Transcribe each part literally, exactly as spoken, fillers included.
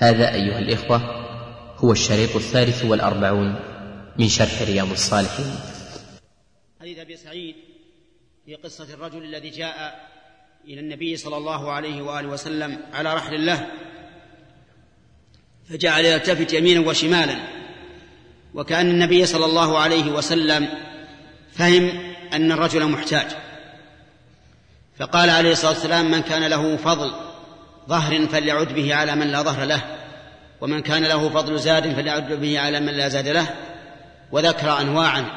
هذا أيها الإخوة هو الشريط الثالث والأربعون من شرح رياض الصالحين. حديث أبي سعيد في قصة الرجل الذي جاء إلى النبي صلى الله عليه وآله وسلم على رحل له، فجعل يلتفت يمينا وشمالا، وكأن النبي صلى الله عليه وسلم فهم أن الرجل محتاج، فقال عليه الصلاة والسلام: من كان له فضل ظهر فليعد به على من لا ظهر له، ومن كان له فضل زاد فليعد به على من لا زاد له، وذكر أنواعا،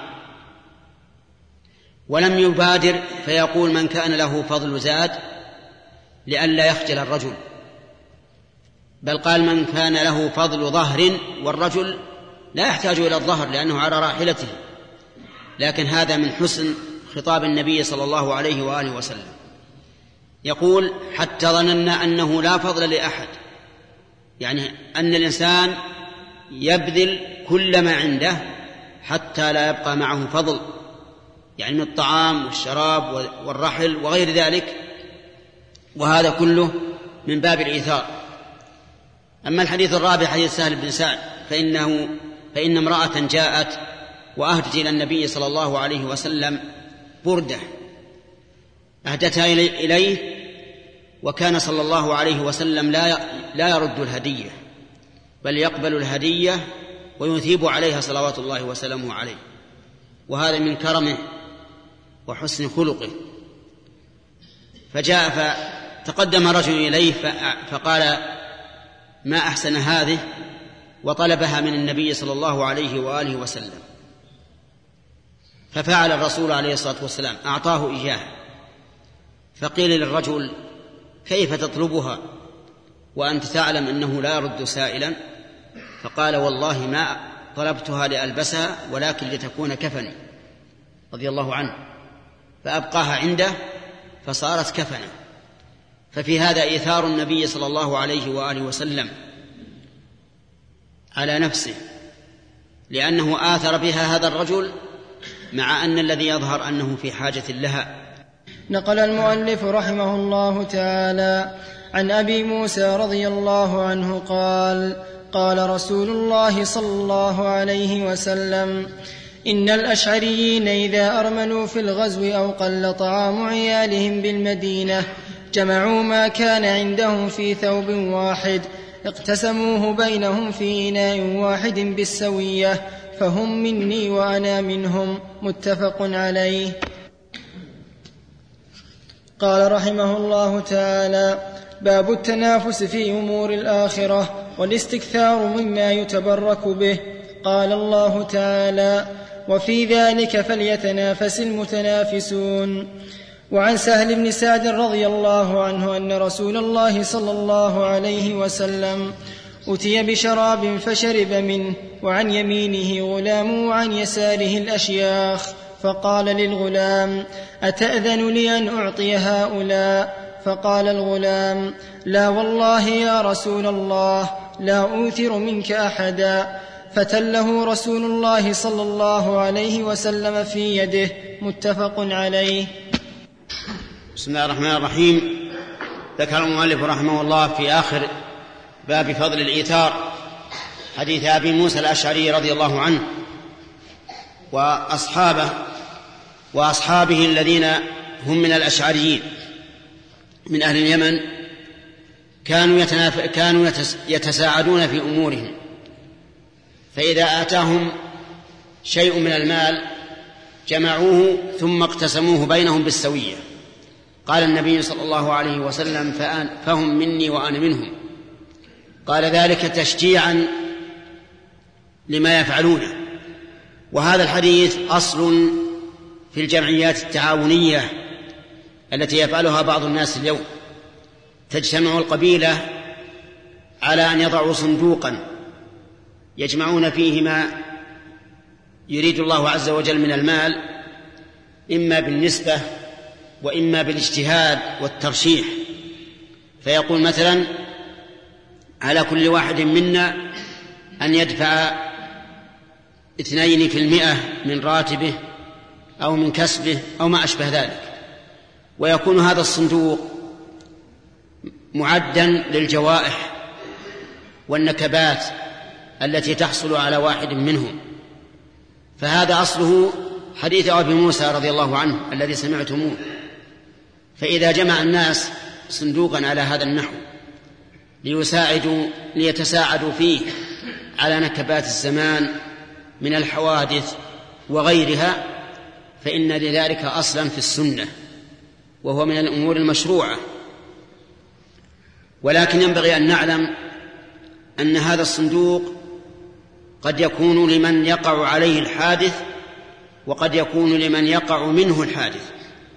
ولم يبادر فيقول من كان له فضل زاد لئلا يخجل الرجل، بل قال من كان له فضل ظهر، والرجل لا يحتاج إلى الظهر لأنه على راحلته، لكن هذا من حسن خطاب النبي صلى الله عليه وآله وسلم. يقول: حتى ظننا أنه لا فضل لأحد، يعني أن الإنسان يبذل كل ما عنده حتى لا يبقى معه فضل، يعني من الطعام والشراب والرحل وغير ذلك، وهذا كله من باب الإيثار. أما الحديث الرابع حديث سهل بن سعد فإنه فإن امرأة جاءت وأهدت إلى النبي صلى الله عليه وسلم بردة أهدتها إليه، وكان صلى الله عليه وسلم لا لا يرد الهدية، بل يقبل الهدية ويثيب عليها صلوات الله وسلامه عليه، وهذا من كرمه وحسن خلقه. فجاء فتقدم رجل إليه فقال: ما أحسن هذه، وطلبها من النبي صلى الله عليه وآله وسلم، ففعل الرسول عليه الصلاة والسلام أعطاه إياه. فقيل للرجل: كيف تطلبها وأنت تعلم أنه لا يرد سائلا؟ فقال: والله ما طلبتها لألبسها ولكن لتكون كفني، رضي الله عنه، فأبقاها عنده فصارت كفنا. ففي هذا إيثار النبي صلى الله عليه وآله وسلم على نفسه، لأنه آثر بها هذا الرجل مع أن الذي يظهر أنه في حاجة لها. نقل المؤلف رحمه الله تعالى عن أبي موسى رضي الله عنه قال: قال رسول الله صلى الله عليه وسلم: إن الأشعريين إذا أرملوا في الغزو أو قل طعام عيالهم بالمدينة جمعوا ما كان عندهم في ثوب واحد، اقتسموه بينهم في إناء واحد بالسوية، فهم مني وأنا منهم. متفق عليه. قال رحمه الله تعالى: باب التنافس في أمور الآخرة والاستكثار مما يتبرك به. قال الله تعالى: وفي ذلك فليتنافس المتنافسون. وعن سهل بن سعد رضي الله عنه أن رسول الله صلى الله عليه وسلم أتي بشراب فشرب منه، وعن يمينه غلام وعن يساره الأشياخ، فقال للغلام: أتأذن لي أن أعطي هؤلاء؟ فقال الغلام: لا والله يا رسول الله، لا أوثر منك أحدا. فتله رسول الله صلى الله عليه وسلم في يده. متفق عليه. بسم الله الرحمن الرحيم. ذكر المؤلف رحمه الله في آخر باب فضل الإيثار حديث أبي موسى الأشعري رضي الله عنه وأصحابه وأصحابه الذين هم من الأشعريين من أهل اليمن، كانوا, يتناف... كانوا يتساعدون في أمورهم، فإذا آتاهم شيء من المال جمعوه ثم اقتسموه بينهم بالسوية. قال النبي صلى الله عليه وسلم: فهم مني وأنا منهم. قال ذلك تشجيعا لما يفعلونه. وهذا الحديث أصل في الجمعيات التعاونية التي يفعلها بعض الناس اليوم. تجتمع القبيلة على أن يضعوا صندوقا يجمعون فيه ما يريد الله عز وجل من المال، إما بالنسبة وإما بالاجتهاد والترشيح. فيقول مثلا: على كل واحد منا أن يدفع اثنين في المئة من راتبه أو من كسبه أو ما أشبه ذلك، ويكون هذا الصندوق معدا للجوائح والنكبات التي تحصل على واحد منهم. فهذا أصله حديث أبي موسى رضي الله عنه الذي سمعتموه. فإذا جمع الناس صندوقا على هذا النحو ليساعدوا ليتساعدوا فيه على نكبات الزمان من الحوادث وغيرها، فإن لذلك أصلا في السنة، وهو من الأمور المشروعة. ولكن ينبغي أن نعلم أن هذا الصندوق قد يكون لمن يقع عليه الحادث، وقد يكون لمن يقع منه الحادث.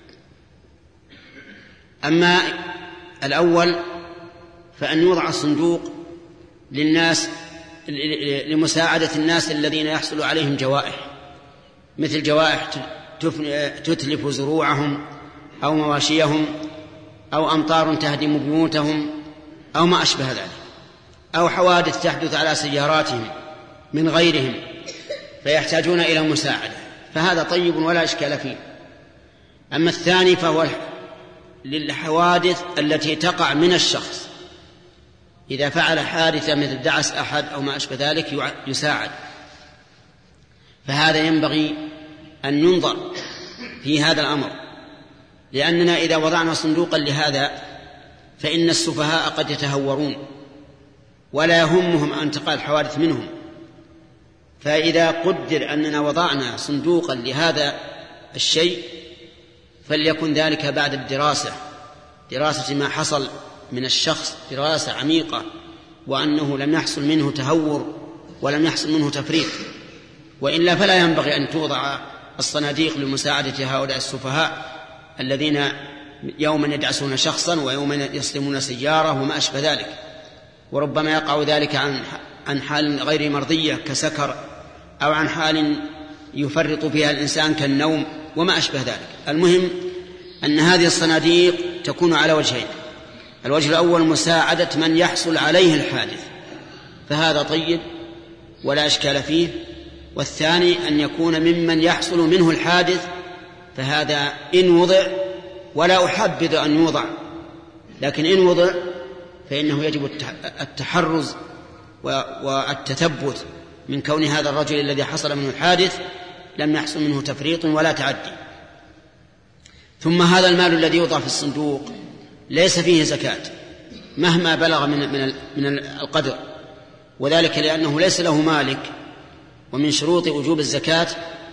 أما الأول فأن يوضع الصندوق للناس لمساعدة الناس الذين يحصل عليهم جوائح، مثل جوائح تتلف زروعهم أو مواشيهم، أو أمطار تهدم بيوتهم، أو ما أشبه ذلك، أو حوادث تحدث على سياراتهم من غيرهم فيحتاجون إلى مساعدة، فهذا طيب ولا إشكال فيه. أما الثاني فهو للحوادث التي تقع من الشخص، إذا فعل حادثة مثل دعس أحد أو ما أشبه ذلك يساعد. فهذا ينبغي أن ينظر في هذا الأمر، لأننا إذا وضعنا صندوقا لهذا فإن السفهاء قد يتهورون ولا يهمهم أن تقع الحوادث منهم. فإذا قدر أننا وضعنا صندوقا لهذا الشيء فليكن ذلك بعد الدراسة، دراسة ما حصل من الشخص، دراسة عميقة، وأنه لم يحصل منه تهور ولم يحصل منه تفريط. وإلا فلا ينبغي أن توضع الصناديق لمساعدة هؤلاء السفهاء الذين يوما يدعسون شخصا ويوما يصدمون سيارة وما أشبه ذلك، وربما يقع ذلك عن عن حال غير مرضية كسكر، أو عن حال يفرط فيها الإنسان كالنوم وما أشبه ذلك. المهم أن هذه الصناديق تكون على وجهين: الوجه الأول مساعدة من يحصل عليه الحادث، فهذا طيب ولا أشكال فيه، والثاني أن يكون ممن يحصل منه الحادث، فهذا إن وضع، ولا أحبذ أن يوضع، لكن إن وضع فإنه يجب التحرز والتثبت من كون هذا الرجل الذي حصل منه الحادث لم يحصل منه تفريط ولا تعدي. ثم هذا المال الذي يوضع في الصندوق ليس فيه زكاة مهما بلغ من من من القدر، وذلك لأنه ليس له مالك، ومن شروط وجوب الزكاة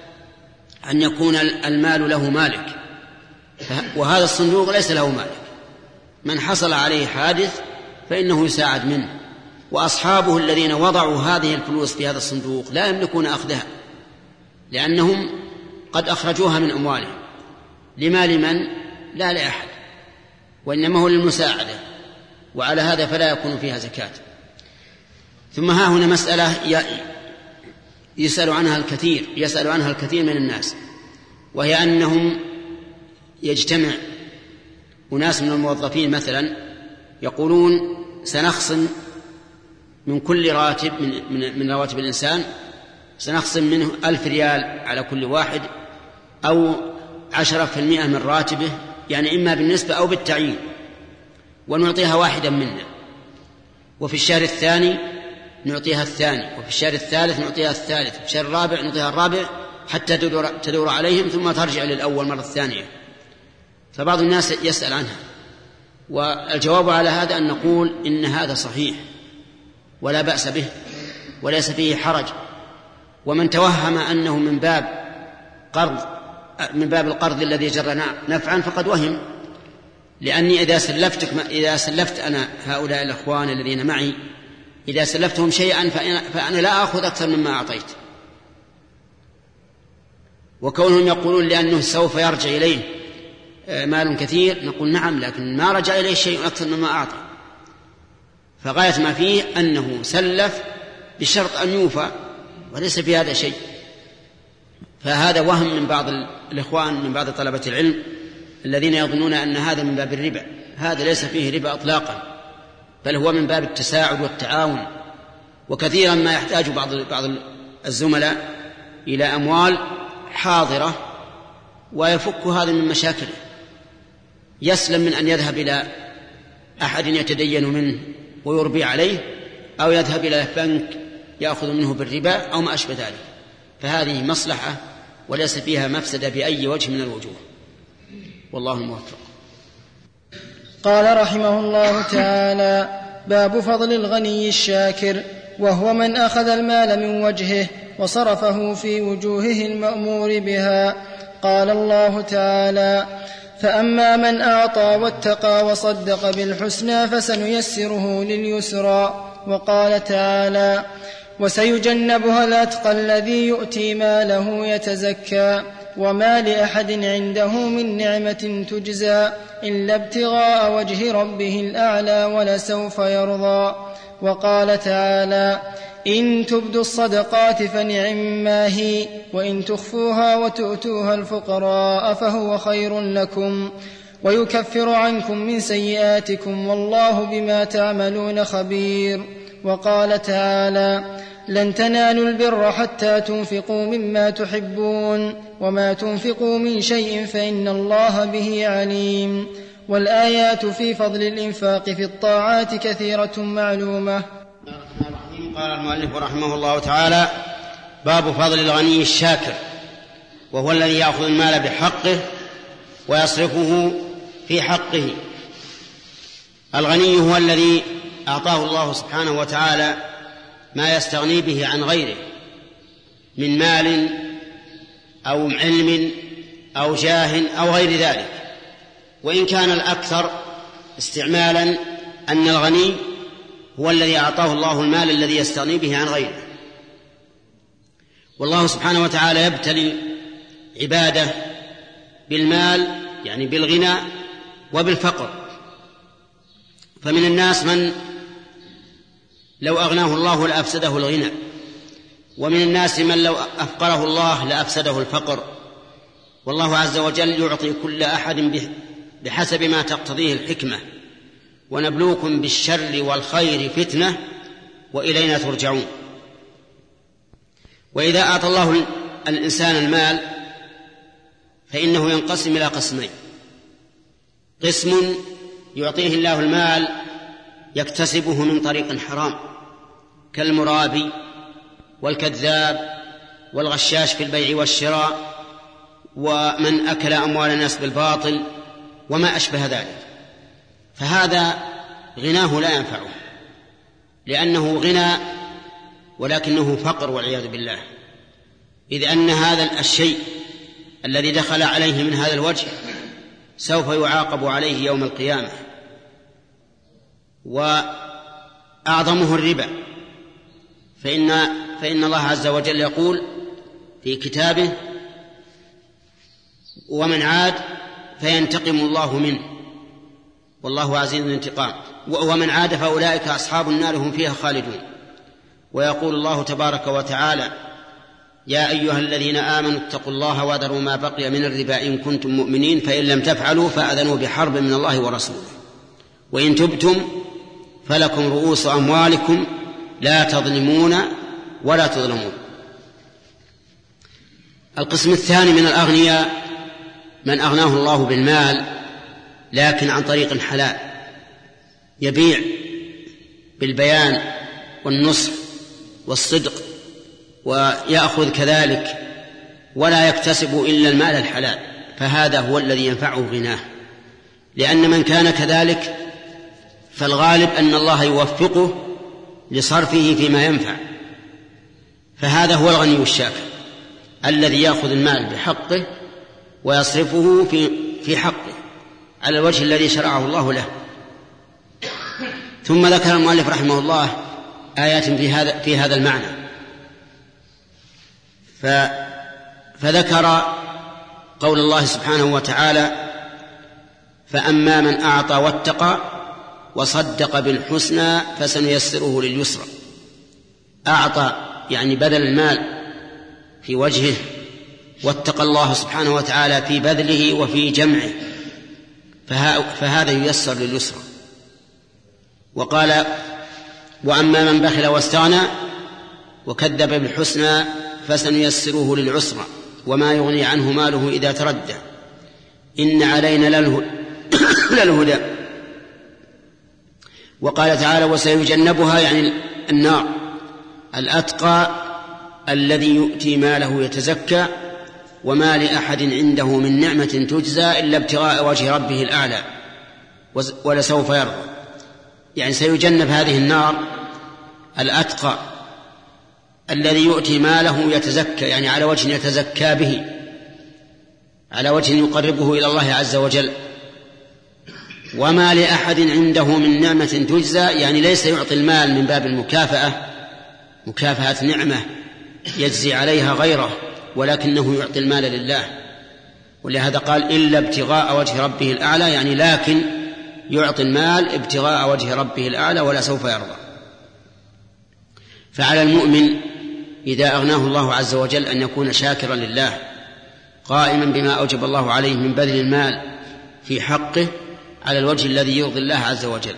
أن يكون المال له مالك، وهذا الصندوق ليس له مالك. من حصل عليه حادث فإنه يساعد منه، وأصحابه الذين وضعوا هذه الفلوس في هذا الصندوق لا يملكون أخذها، لأنهم قد أخرجوها من أموالهم لمال من؟ لا لأحد، وإنما هو للمساعدة، وعلى هذا فلا يكون فيها زكاة. ثم ها هنا مسألة يسأل عنها الكثير يسأل عنها الكثير من الناس، وهي أنهم يجتمع أناس من الموظفين مثلا يقولون سنخصم من كل راتب من, من, من رواتب الإنسان سنخصم منه ألف ريال على كل واحد، أو عشرة في المئة من راتبه، يعني إما بالنسبة أو بالتعيين، ونعطيها واحدا منا، وفي الشهر الثاني نعطيها الثاني، وفي الشهر الثالث نعطيها الثالث، وفي الشهر الرابع نعطيها الرابع، حتى تدور, تدور عليهم ثم ترجع للأول مرة الثانية. فبعض الناس يسأل عنها، والجواب على هذا أن نقول إن هذا صحيح ولا بأس به وليس فيه حرج، ومن توهم أنه من باب قرض من باب القرض الذي جر نفعا فقد وهم، لأني إذا سلفتك إذا سلفت أنا هؤلاء الأخوان الذين معي إذا سلفتهم شيئا فأنا لا أخذ أكثر مما أعطيت، وكونهم يقولون لأنه سوف يرجع إليه مال كثير، نقول نعم، لكن ما رجع إليه شيء أكثر مما أعطى، فغاية ما فيه أنه سلف بشرط أن يوفى، وليس في هذا شيء. فهذا وهم من بعض الإخوان من بعض طلبة العلم الذين يظنون أن هذا من باب الربا، هذا ليس فيه ربا إطلاقا، بل هو من باب التساعد والتعاون. وكثيرا ما يحتاج بعض بعض الزملاء إلى أموال حاضرة ويفك هذا من مشاكله، يسلم من أن يذهب إلى أحد يتدين منه ويربي عليه، أو يذهب إلى بنك يأخذ منه بالربا أو ما أشبه ذلك، فهذه مصلحة وليس فيها مفسدة بأي وجه من الوجوه، والله الموفق. قال رحمه الله تعالى: باب فضل الغني الشاكر، وهو من أخذ المال من وجهه وصرفه في وجوهه المأمور بها. قال الله تعالى: فأما من أعطى واتقى وصدق بالحسنى فسنيسره لليسرى. وقال تعالى: وسيجنبها الأتقى الذي يؤتي ماله يتزكى وما لأحد عنده من نعمة تجزى إلا ابتغاء وجه ربه الأعلى ولسوف يرضى. وقال تعالى: إن تبدوا الصدقات فنعما هي وإن تخفوها وتؤتوها الفقراء فهو خير لكم ويكفر عنكم من سيئاتكم والله بما تعملون خبير. وقال تعالى: لن تنالوا البر حتى تنفقوا مما تحبون وما تنفقوا من شيء فإن الله به عليم. والآيات في فضل الإنفاق في الطاعات كثيرة معلومة. قال المؤلف رحمه الله تعالى: باب فضل الغني الشاكر، وهو الذي يأخذ المال بحقه ويصرفه في حقه. الغني هو الذي أعطاه الله سبحانه وتعالى ما يستغني به عن غيره من مال أو علم أو جاه أو غير ذلك، وإن كان الأكثر استعمالا أن الغني هو الذي أعطاه الله المال الذي يستغني به عن غيره. والله سبحانه وتعالى يبتلي عباده بالمال، يعني بالغنى وبالفقر. فمن الناس من لو أغناه الله لأفسده الغنى، ومن الناس من لو أفقره الله لأفسده الفقر. والله عز وجل يعطي كل أحد بحسب ما تقتضيه الحكمة. ونبلوكم بالشر والخير فتنة وإلينا ترجعون. وإذا أعطى الله الإنسان المال فإنه ينقسم إلى قسمين: قسم يعطيه الله المال يكتسبه من طريق حرام كالمرابي والكذاب والغشاش في البيع والشراء ومن أكل أموال الناس بالباطل وما أشبه ذلك، فهذا غناه لا ينفعه، لأنه غنى ولكنه فقر والعياذ بالله، إذ أن هذا الشيء الذي دخل عليه من هذا الوجه سوف يعاقب عليه يوم القيامة. وأعظمه الربا، فإن, فإن الله عز وجل يقول في كتابه: ومن عاد فينتقم الله منه والله عزيز الانتقام، ومن عاد فأولئك أصحاب النار هم فيها خالدون. ويقول الله تبارك وتعالى: يا أيها الذين آمنوا اتقوا الله وذروا ما بقي من الربا إن كنتم مؤمنين فإن لم تفعلوا فأذنوا بحرب من الله ورسوله وإن تبتم فلكم رؤوس أموالكم لا تظلمون ولا تظلمون. القسم الثاني من الأغنياء من أغناه الله بالمال لكن عن طريق حلال، يبيع بالبيان والنصح والصدق ويأخذ كذلك ولا يكتسب إلا المال الحلال، فهذا هو الذي ينفعه غناه. لأن من كان كذلك فالغالب أن الله يوفقه لصرفه فيما ينفع، فهذا هو الغني الشاكر الذي يأخذ المال بحقه ويصرفه في في حقه على الوجه الذي شرعه الله له. ثم ذكر المؤلف رحمه الله آيات في هذا في هذا المعنى، فذكر قول الله سبحانه وتعالى: فأما من أعطى واتقى وصدق بالحسنى فسنيسره لليسرى. أعطى يعني بذل المال في وجهه، واتقى الله سبحانه وتعالى في بذله وفي جمعه، فهذا ييسر لليسرى. وقال: وأما من بخل واستغنى وكذب بالحسنى فسنيسره للعسرى وما يغني عنه ماله إذا تردى إن علينا للهدى. وقال تعالى: وسيجنبها يعني النار. الأتقى الذي يؤتي ماله يتزكى وما لأحد عنده من نعمة تجزى إلا ابتغاء وجه ربه الأعلى ولسوف يرضى. يعني سيجنب هذه النار الأتقى الذي يؤتي ماله يتزكى، يعني على وجه يتزكى به، على وجه يقربه إلى الله عز وجل. وما لأحد عنده من نعمة تجزى، يعني ليس يعطي المال من باب المكافأة، مكافأة نعمة يجزي عليها غيره، ولكنه يعطي المال لله. ولهذا قال إلا ابتغاء وجه ربه الأعلى، يعني لكن يعطي المال ابتغاء وجه ربه الأعلى ولا سوف يرضى. فعلى المؤمن إذا أغناه الله عز وجل أن يكون شاكرا لله قائما بما أوجب الله عليه من بذل المال في حقه على الوجه الذي يرضي الله عز وجل.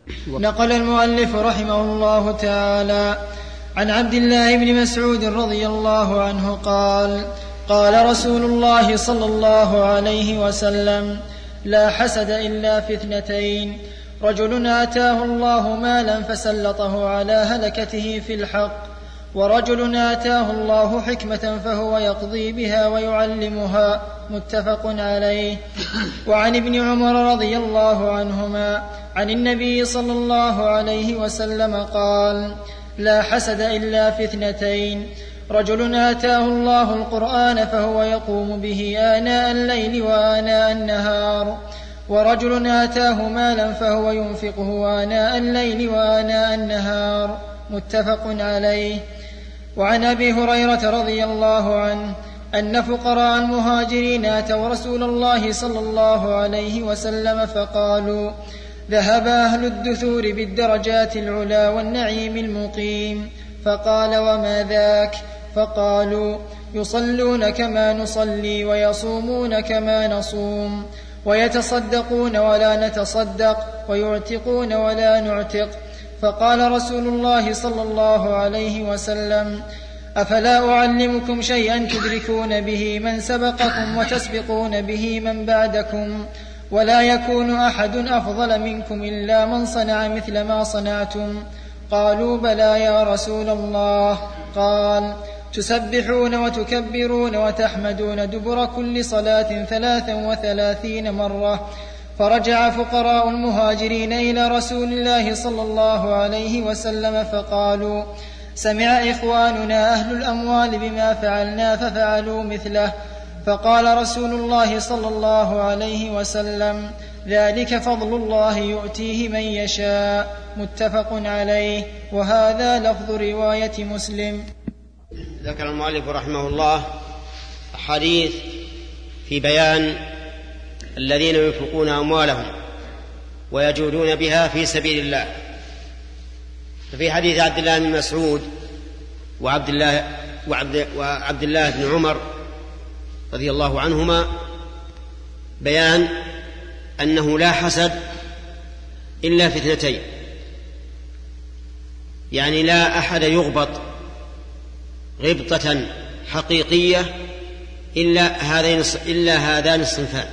نقل المؤلف رحمه الله تعالى عن عبد الله بن مسعود رضي الله عنه قال: قال رسول الله صلى الله عليه وسلم: لا حسد إلا في اثنتين: رجل آتاه الله مالا فسلطه على هلكته في الحق، ورجل آتاه الله حكمة فهو يقضي بها ويعلمها. متفق عليه. وعن ابن عمر رضي الله عنهما عن النبي صلى الله عليه وسلم قال: لا حسد إلا في اثنتين: رجل آتاه الله القرآن فهو يقوم به آناء الليل وآناء النهار، ورجل آتاه مالا فهو ينفقه آناء الليل وآناء النهار. متفق عليه. وعن أبي هريرة رضي الله عنه أن فقراء المهاجرين أتوا رسول الله صلى الله عليه وسلم فقالوا: ذهب أهل الدثور بالدرجات العلا والنعيم المقيم. فقال: وما ذاك؟ فقالوا: يصلون كما نصلي ويصومون كما نصوم ويتصدقون ولا نتصدق ويعتقون ولا نعتق. فقال رسول الله صلى الله عليه وسلم: أفلا أعلمكم شيئا تدركون به من سبقكم وتسبقون به من بعدكم، ولا يكون أحد أفضل منكم إلا من صنع مثل ما صنعتم؟ قالوا: بلى يا رسول الله. قال: تسبحون وتكبرون وتحمدون دبر كل صلاة ثلاثا وثلاثين مرة. فرجع فقراء المهاجرين إلى رسول الله صلى الله عليه وسلم فقالوا: سمع إخواننا أهل الأموال بما فعلنا ففعلوا مثله. فقال رسول الله صلى الله عليه وسلم: ذلك فضل الله يؤتيه من يشاء. متفق عليه. وهذا لفظ رواية مسلم. ذكر المؤلف رحمه الله حديث في بيان الذين ينفقون أموالهم ويجودون بها في سبيل الله. ففي حديث عبد الله بن مسعود وعبد الله, وعبد, وعبد الله بن عمر رضي الله عنهما بيان أنه لا حسد إلا في اثنتين، يعني لا أحد يغبط غبطة حقيقية إلا هذين إلا هذان الصنفان.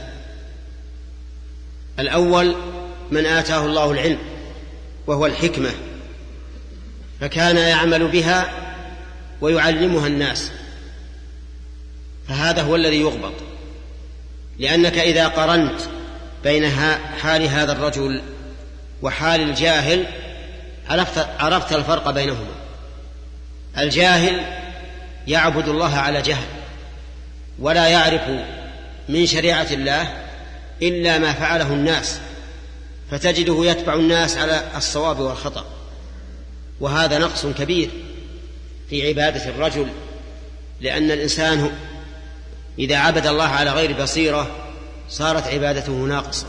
الأول من آتاه الله العلم وهو الحكمة، فكان يعمل بها ويعلمها الناس، فهذا هو الذي يغبط. لأنك إذا قرنت بين حال هذا الرجل وحال الجاهل عرفت, عرفت الفرق بينهما. الجاهل يعبد الله على جهل ولا يعرف من شريعة الله إلا ما فعله الناس، فتجده يتبع الناس على الصواب والخطأ، وهذا نقص كبير في عبادة الرجل، لأن الإنسان إذا عبد الله على غير بصيرة صارت عبادته ناقصة.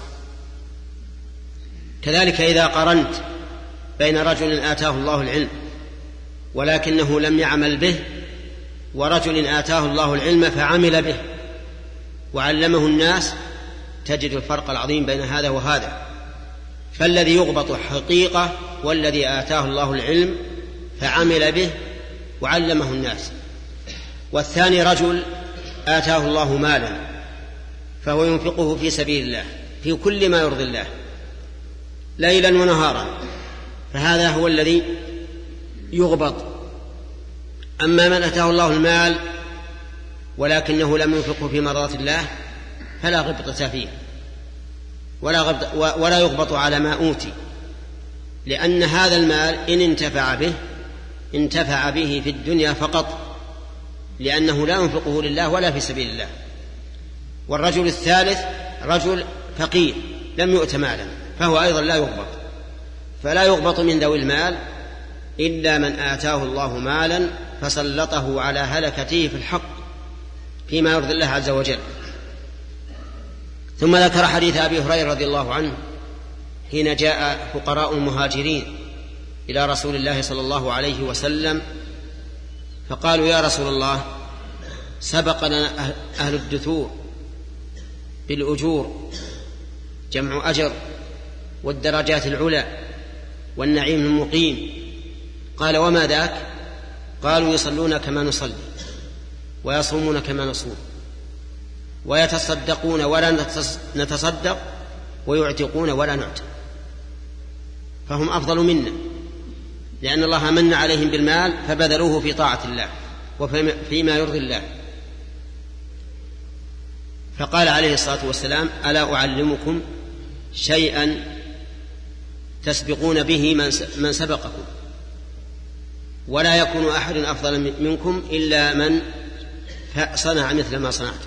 كذلك إذا قرنت بين رجل آتاه الله العلم ولكنه لم يعمل به، ورجل آتاه الله العلم فعمل به وعلمه الناس، تجد الفرق العظيم بين هذا وهذا. فالذي يغبط حقيقة والذي آتاه الله العلم فعمل به وعلمه الناس. والثاني رجل آتاه الله مالا فهو ينفقه في سبيل الله في كل ما يرضي الله ليلا ونهارا، فهذا هو الذي يغبط. أما من أتاه الله المال ولكنه لم ينفقه في مرضات الله فلا غبطة فيه ولا, غبط ولا يغبط على ما أوتي، لأن هذا المال إن انتفع به انتفع به في الدنيا فقط، لأنه لا ينفقه لله ولا في سبيل الله. والرجل الثالث رجل فقير لم يؤت مالا فهو أيضا لا يغبط، فلا يغبط من ذوي المال إلا من آتاه الله مالا فسلطه على هلكته في الحق فيما يرضي الله عز وجل. ثم ذكر حديث أبي هريرة رضي الله عنه حين جاء فقراء المهاجرين إلى رسول الله صلى الله عليه وسلم فقالوا: يا رسول الله، سبقنا أهل الدثور بالأجور جمع أجر والدرجات العلى والنعيم المقيم. قال: وما ذاك؟ قالوا: يصلون كما نصلي ويصومون كما نصوم ويتصدقون ولا نتصدق ويعتقون ولا نعتق. فهم أفضل منا، لأن الله من عليهم بالمال فبذلوه في طاعة الله وفيما يرضي الله. فقال عليه الصلاة والسلام: ألا أعلمكم شيئا تسبقون به من سبقكم، ولا يكون أحد أفضل منكم إلا من صنع مثل ما صنعتم.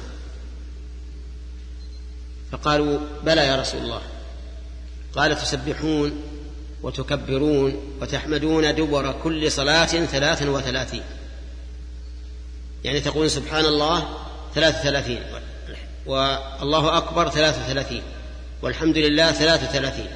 فقالوا: بلى يا رسول الله. قال: تسبحون وتكبرون وتحمدون دبر كل صلاة ثلاثا وثلاثين، يعني تقول سبحان الله ثلاث ثلاثين، والله أكبر ثلاث ثلاثين، والحمد لله ثلاث ثلاثين.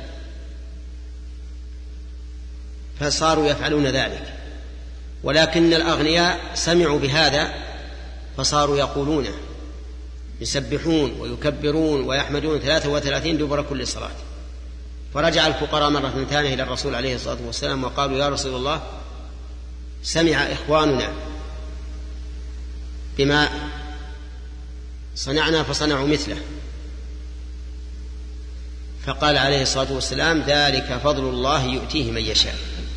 فصاروا يفعلون ذلك، ولكن الأغنياء سمعوا بهذا فصاروا يقولونه، يسبحون ويكبرون ويحمدون ثلاثة وثلاثين دبر كل صلاة. فرجع الفقراء مرة ثانية إلى الرسول عليه الصلاة والسلام وقالوا: يا رسول الله، سمع إخواننا بما صنعنا فصنعوا مثله. فقال عليه الصلاة والسلام: ذلك فضل الله يؤتيه من يشاء،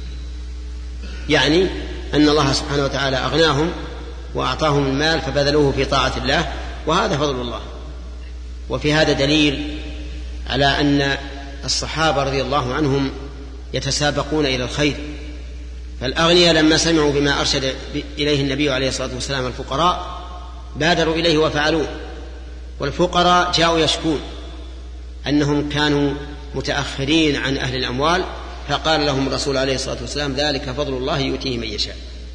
يعني أن الله سبحانه وتعالى أغناهم وأعطاهم المال فبذلوه في طاعة الله، وهذا فضل الله. وفي هذا دليل على أن الصحابة رضي الله عنهم يتسابقون إلى الخير. فالأغنياء لما سمعوا بما أرشد إليه النبي عليه الصلاة والسلام الفقراء بادروا إليه وفعلوه، والفقراء جاءوا يشكون أنهم كانوا متأخرين عن أهل الأموال، فقال لهم الرسول عليه الصلاة والسلام: ذلك فضل الله يؤتيه من يشاء.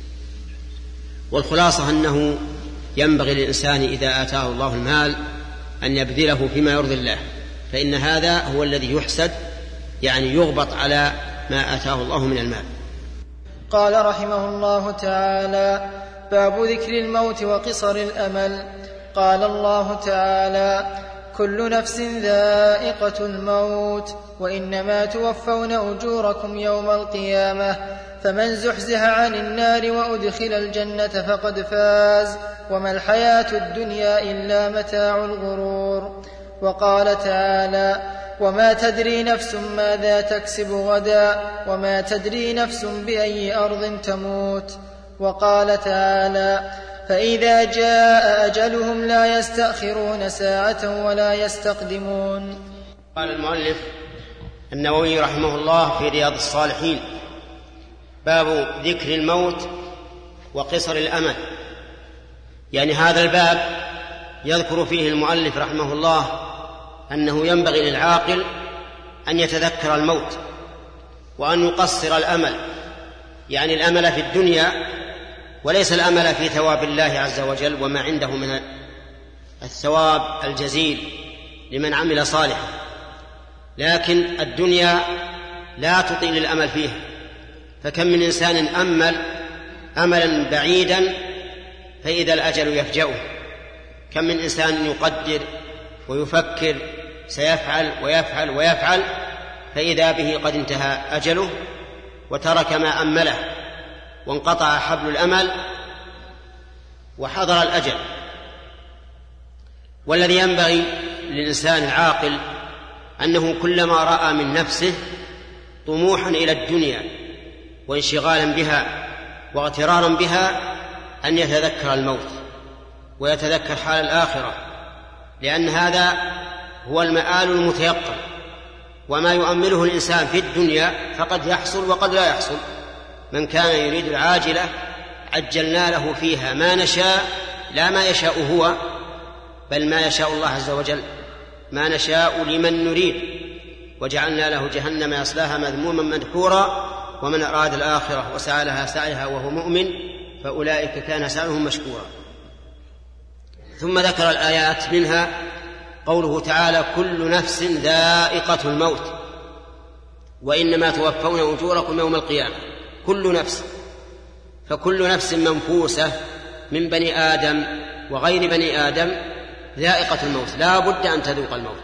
والخلاصة أنه ينبغي للإنسان إذا آتاه الله المال أن يبذله فيما يرضي الله، فإن هذا هو الذي يحسد، يعني يغبط على ما آتاه الله من المال. قال رحمه الله تعالى: باب ذكر الموت وقصر الأمل. قال الله تعالى: كل نفس ذائقة الموت وإنما توفون أجوركم يوم القيامة فمن زحزح عن النار وأدخل الجنة فقد فاز وما الحياة الدنيا إلا متاع الغرور. وقال تعالى: وما تدري نفس ماذا تكسب غدا وما تدري نفس بأي أرض تموت. وقال تعالى: فإذا جاء أجلهم لا يستأخرون ساعة ولا يستقدمون. قال المؤلف النووي رحمه الله في رياض الصالحين: باب ذكر الموت وقصر الأمل. يعني هذا الباب يذكر فيه المؤلف رحمه الله أنه ينبغي للعاقل أن يتذكر الموت وأن يقصر الأمل، يعني الأمل في الدنيا وليس الأمل في ثواب الله عز وجل وما عنده من الثواب الجزيل لمن عمل صالحا، لكن الدنيا لا تطيل الأمل فيها. فكم من إنسان أمل أملا بعيدا فإذا الأجل يفجأه، كم من إنسان يقدر ويفكر سيفعل ويفعل ويفعل فإذا به قد انتهى أجله وترك ما أمله وانقطع حبل الأمل وحضر الأجل. والذي ينبغي للإنسان العاقل أنه كلما رأى من نفسه طموحا إلى الدنيا وانشغالا بها واغترارا بها أن يتذكر الموت ويتذكر حال الآخرة، لأن هذا هو المآل المتيقن، وما يؤمله الإنسان في الدنيا فقد يحصل وقد لا يحصل. من كان يريد العاجلة عجلنا له فيها ما نشاء، لا ما يشاء هو بل ما يشاء الله عز وجل، ما نشاء لمن نريد، وجعلنا له جهنم يصلاها مذموما مدحورا ومن أراد الآخرة وسعى لها سعيها وهو مؤمن فأولئك كان سعيهم مشكورا. ثم ذكر الآيات، منها قوله تعالى كل نفس ذائقة الموت وإنما توفون أجوركم يوم القيامة. كل نفس، فكل نفس منفوسة من بني آدم وغير بني آدم ذائقة الموت، لا بد أن تذوق الموت.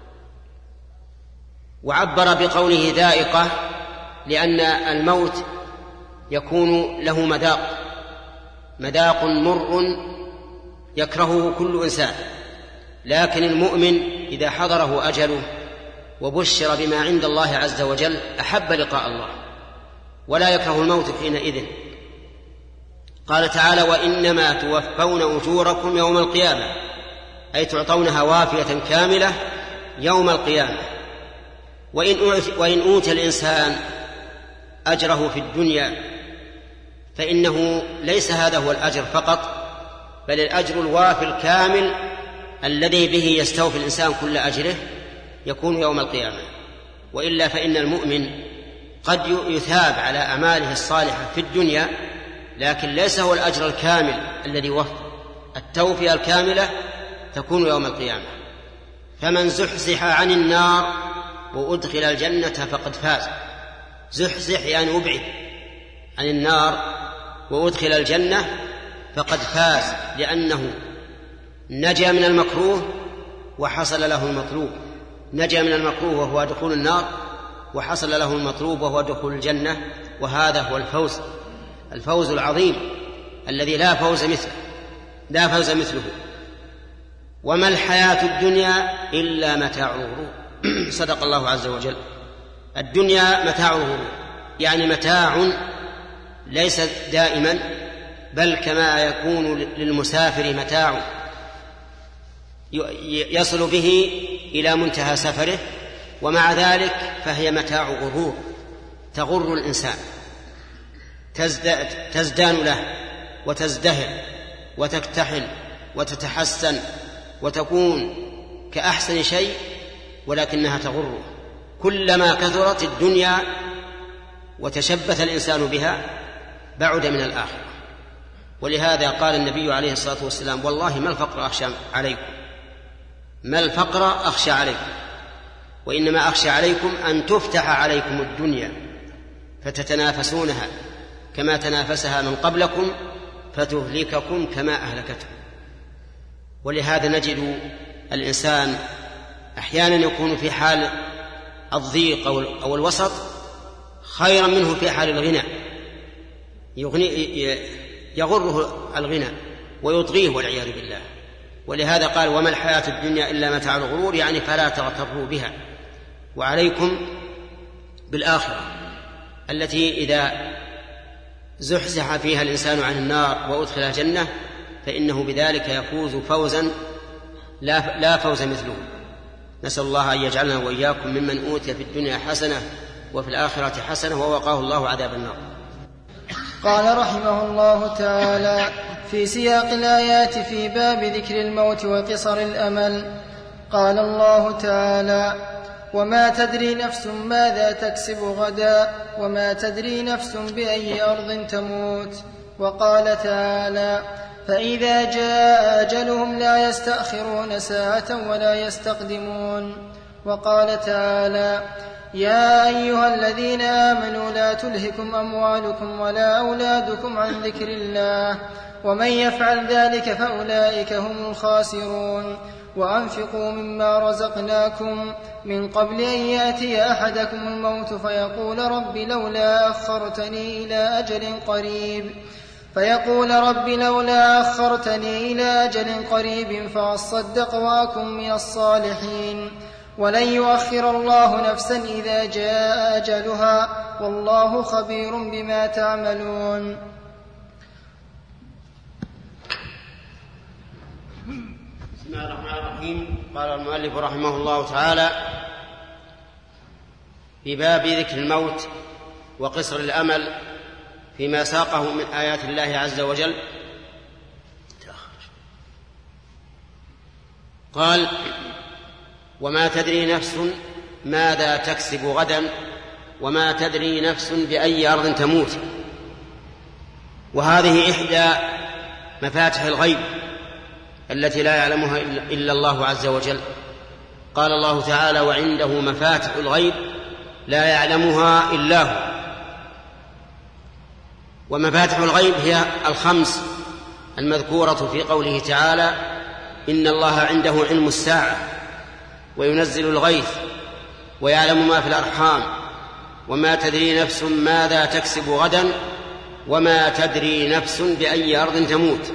وعبر بقوله ذائقة لأن الموت يكون له مذاق، مذاق مر يكرهه كل إنسان، لكن المؤمن إذا حضره أجله وبشر بما عند الله عز وجل أحب لقاء الله ولا يكره الموت حينئذ. قال تعالى وإنما توفون أجوركم يوم القيامة، أي تعطونها وافية كاملة يوم القيامة. وإن أوتى الإنسان أجره في الدنيا فإنه ليس هذا هو الأجر فقط، بل الأجر الوافي الكامل الذي به يستوفي الإنسان كل أجره يكون يوم القيامة. وإلا فإن المؤمن قد يثاب على أعماله الصالحة في الدنيا، لكن ليس هو الأجر الكامل الذي وفى. التوفية الكاملة تكون يوم القيامة. فمن زحزح عن النار وأدخل الجنة فقد فاز. زحزح يعني أبعد عن النار وأدخل الجنة فقد فاز، لأنه نجا من المكروه وحصل له المطلوب. نجا من المكروه وهو دخول النار، وحصل له المطلوب وهو دخول الجنة، وهذا هو الفوز، الفوز العظيم الذي لا فوز مثله لا فوز مثله. وما الحياة الدنيا إلا متاع الغرور. صدق الله عز وجل. الدنيا متاع الغرور، يعني متاع ليس دائما، بل كما يكون للمسافر متاع يصل به إلى منتهى سفره، ومع ذلك فهي متاع غرور تغر الإنسان، تزدان له وتزدهر وتكتحل وتتحسن وتكون كأحسن شيء، ولكنها تغره. كلما كثرت الدنيا وتشبث الإنسان بها بعد من الآخرة. ولهذا قال النبي عليه الصلاة والسلام والله ما الفقر أخشى عليكم ما الفقر أخشى عليكم وإنما أخشى عليكم أن تفتح عليكم الدنيا فتتنافسونها كما تنافسها من قبلكم فتهلككم كما أهلكتهم. ولهذا نجد الإنسان أحيانا يكون في حال الضيق أو الوسط خيرا منه في حال الغنى، يغره الغنى ويطغيه والعياذ بالله. ولهذا قال وما الحياة الدنيا إلا متاع الغرور، يعني فلا تغتروا بها. وعليكم بالآخرة التي إذا زحزح فيها الإنسان عن النار وأدخل الجنة فإنه بذلك يفوز فوزا لا, لا فوز مثله. نسأل الله أن يجعلنا وإياكم ممن أوتي في الدنيا حسنة وفي الآخرة حسنة ووقاه الله عذاب النار. قال رحمه الله تعالى في سياق الآيات في باب ذكر الموت وقصر الأمل، قال الله تعالى وما تدري نفس ماذا تكسب غدا وما تدري نفس بأي أرض تموت. وقال تعالى فإذا جاء أجلهم لا يستأخرون ساعة ولا يستقدمون. وقال تعالى يا أيها الذين آمنوا لا تلهكم أموالكم ولا أولادكم عن ذكر الله ومن يفعل ذلك فأولئك هم الخاسرون. وأنفقوا مما رزقناكم من قبل أن يأتي أحدكم الموت فيقول رب لولا أخرتني إلى أجل قريب فيقول رب لولا أخرتني إلى أجل قريب فأصدق وأكن من الصالحين ولن يؤخر الله نفسا إذا جاء أجلها والله خبير بما تعملون. الرحيم. قال المؤلف رحمه الله تعالى في باب ذكر الموت وقصر الأمل فيما ساقه من آيات الله عز وجل. قال: وما تدري نفس ماذا تكسب غدا وما تدري نفس بأي أرض تموت. وهذه إحدى مفاتح الغيب التي لا يعلمها إلا الله عز وجل. قال الله تعالى: وعنده مفاتح الغيب لا يعلمها إلا هو. ومفاتح الغيب هي الخمس المذكورة في قوله تعالى: إن الله عنده علم الساعة وينزل الغيث ويعلم ما في الأرحام وما تدري نفس ماذا تكسب غدا وما تدري نفس بأي أرض تموت.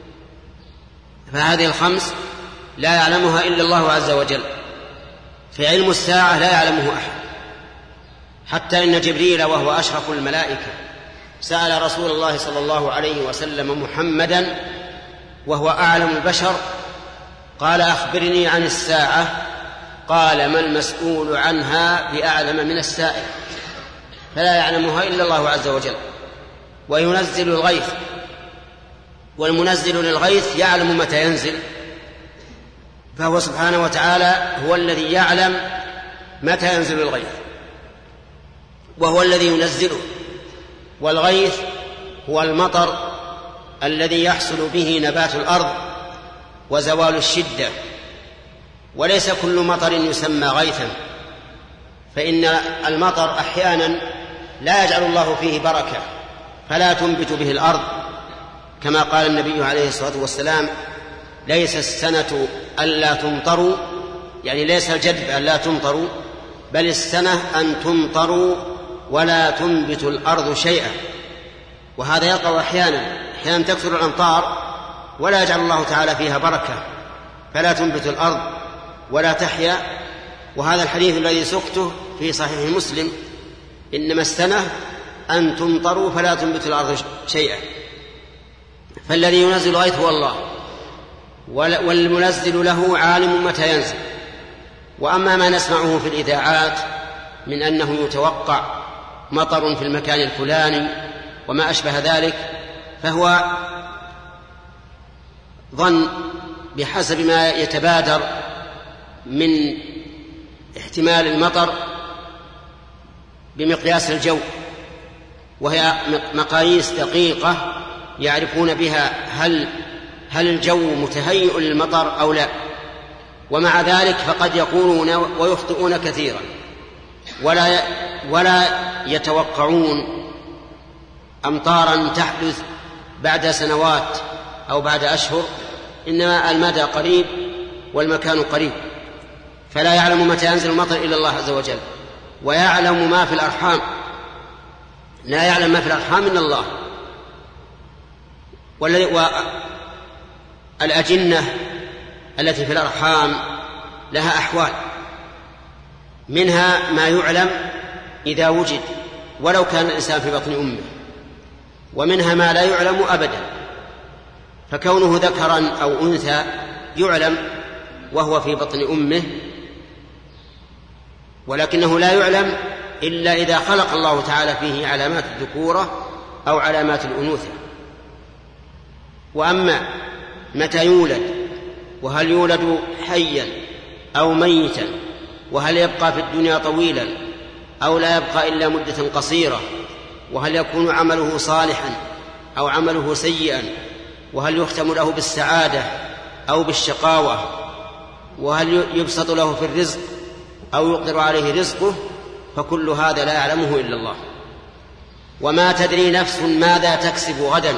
فهذه الخمس لا يعلمها إلا الله عز وجل. في علم الساعة لا يعلمه أحد، حتى إن جبريل وهو أشرف الملائكة سأل رسول الله صلى الله عليه وسلم محمدا وهو أعلم البشر، قال: أخبرني عن الساعة. قال: ما المسؤول عنها بأعلم من السائل. فلا يعلمها إلا الله عز وجل. وينزل الغيث، والمنزل للغيث يعلم متى ينزل، فهو سبحانه وتعالى هو الذي يعلم متى ينزل الغيث وهو الذي ينزله. والغيث هو المطر الذي يحصل به نبات الأرض وزوال الشدة، وليس كل مطر يسمى غيثا، فإن المطر أحيانا لا يجعل الله فيه بركة فلا تنبت به الأرض، كما قال النبي عليه الصلاة والسلام: ليس السنة ألا تمطروا، يعني ليس الجدب ألا تمطروا، بل السنة أن تمطروا ولا تنبت الأرض شيئا. وهذا يقع أحيانا أحيانا تكثر الأمطار ولا يجعل الله تعالى فيها بركة فلا تنبت الأرض ولا تحيا. وهذا الحديث الذي سقته في صحيح مسلم: إنما السنة أن تمطروا فلا تنبت الأرض شيئا. فالذي ينزل الغيث هو الله، والمنزل له عالم متى ينزل. وأما ما نسمعه في الإذاعات من أنه يتوقع مطر في المكان الفلاني وما أشبه ذلك فهو ظن بحسب ما يتبادر من احتمال المطر بمقياس الجو، وهي مقاييس دقيقة يعرفون بها هل هل الجو متهيئ للمطر أو لا. ومع ذلك فقد يقولون ويخطئون كثيرا، ولا ولا يتوقعون أمطارا تحدث بعد سنوات أو بعد أشهر، إنما المدى قريب والمكان قريب. فلا يعلم متى ينزل المطر إلا الله عز وجل، ويعلم ما في الأرحام. لا يعلم ما في الأرحام إلا الله. والأجنة التي في الأرحام لها أحوال، منها ما يعلم إذا وجد ولو كان الإنسان في بطن أمه، ومنها ما لا يعلم أبدا. فكونه ذكرا أو أنثى يعلم وهو في بطن أمه، ولكنه لا يعلم إلا إذا خلق الله تعالى فيه علامات الذكورة أو علامات الأنوثة. وأما متى يولد، وهل يولد حيا أو ميتا، وهل يبقى في الدنيا طويلا أو لا يبقى إلا مدة قصيرة، وهل يكون عمله صالحا أو عمله سيئا، وهل يختم له بالسعادة أو بالشقاوة، وهل يبسط له في الرزق أو يقدر عليه رزقه، فكل هذا لا يعلمه إلا الله. وما تدري نفس ماذا تكسب غدا،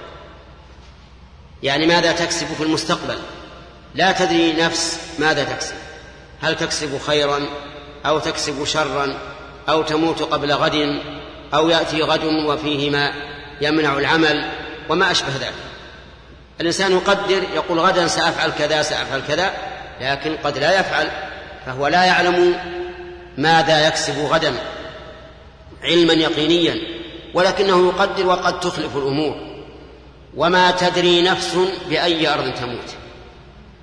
يعني ماذا تكسب في المستقبل. لا تدري نفس ماذا تكسب، هل تكسب خيرا أو تكسب شرا أو تموت قبل غد أو يأتي غد وفيه ما يمنع العمل وما أشبه ذلك. الإنسان يقدر يقول غدا سأفعل كذا سأفعل كذا، لكن قد لا يفعل، فهو لا يعلم ماذا يكسب غدا علما يقينيا، ولكنه يقدر وقد تخلف الأمور. وما تدري نفس بأي أرض تموت،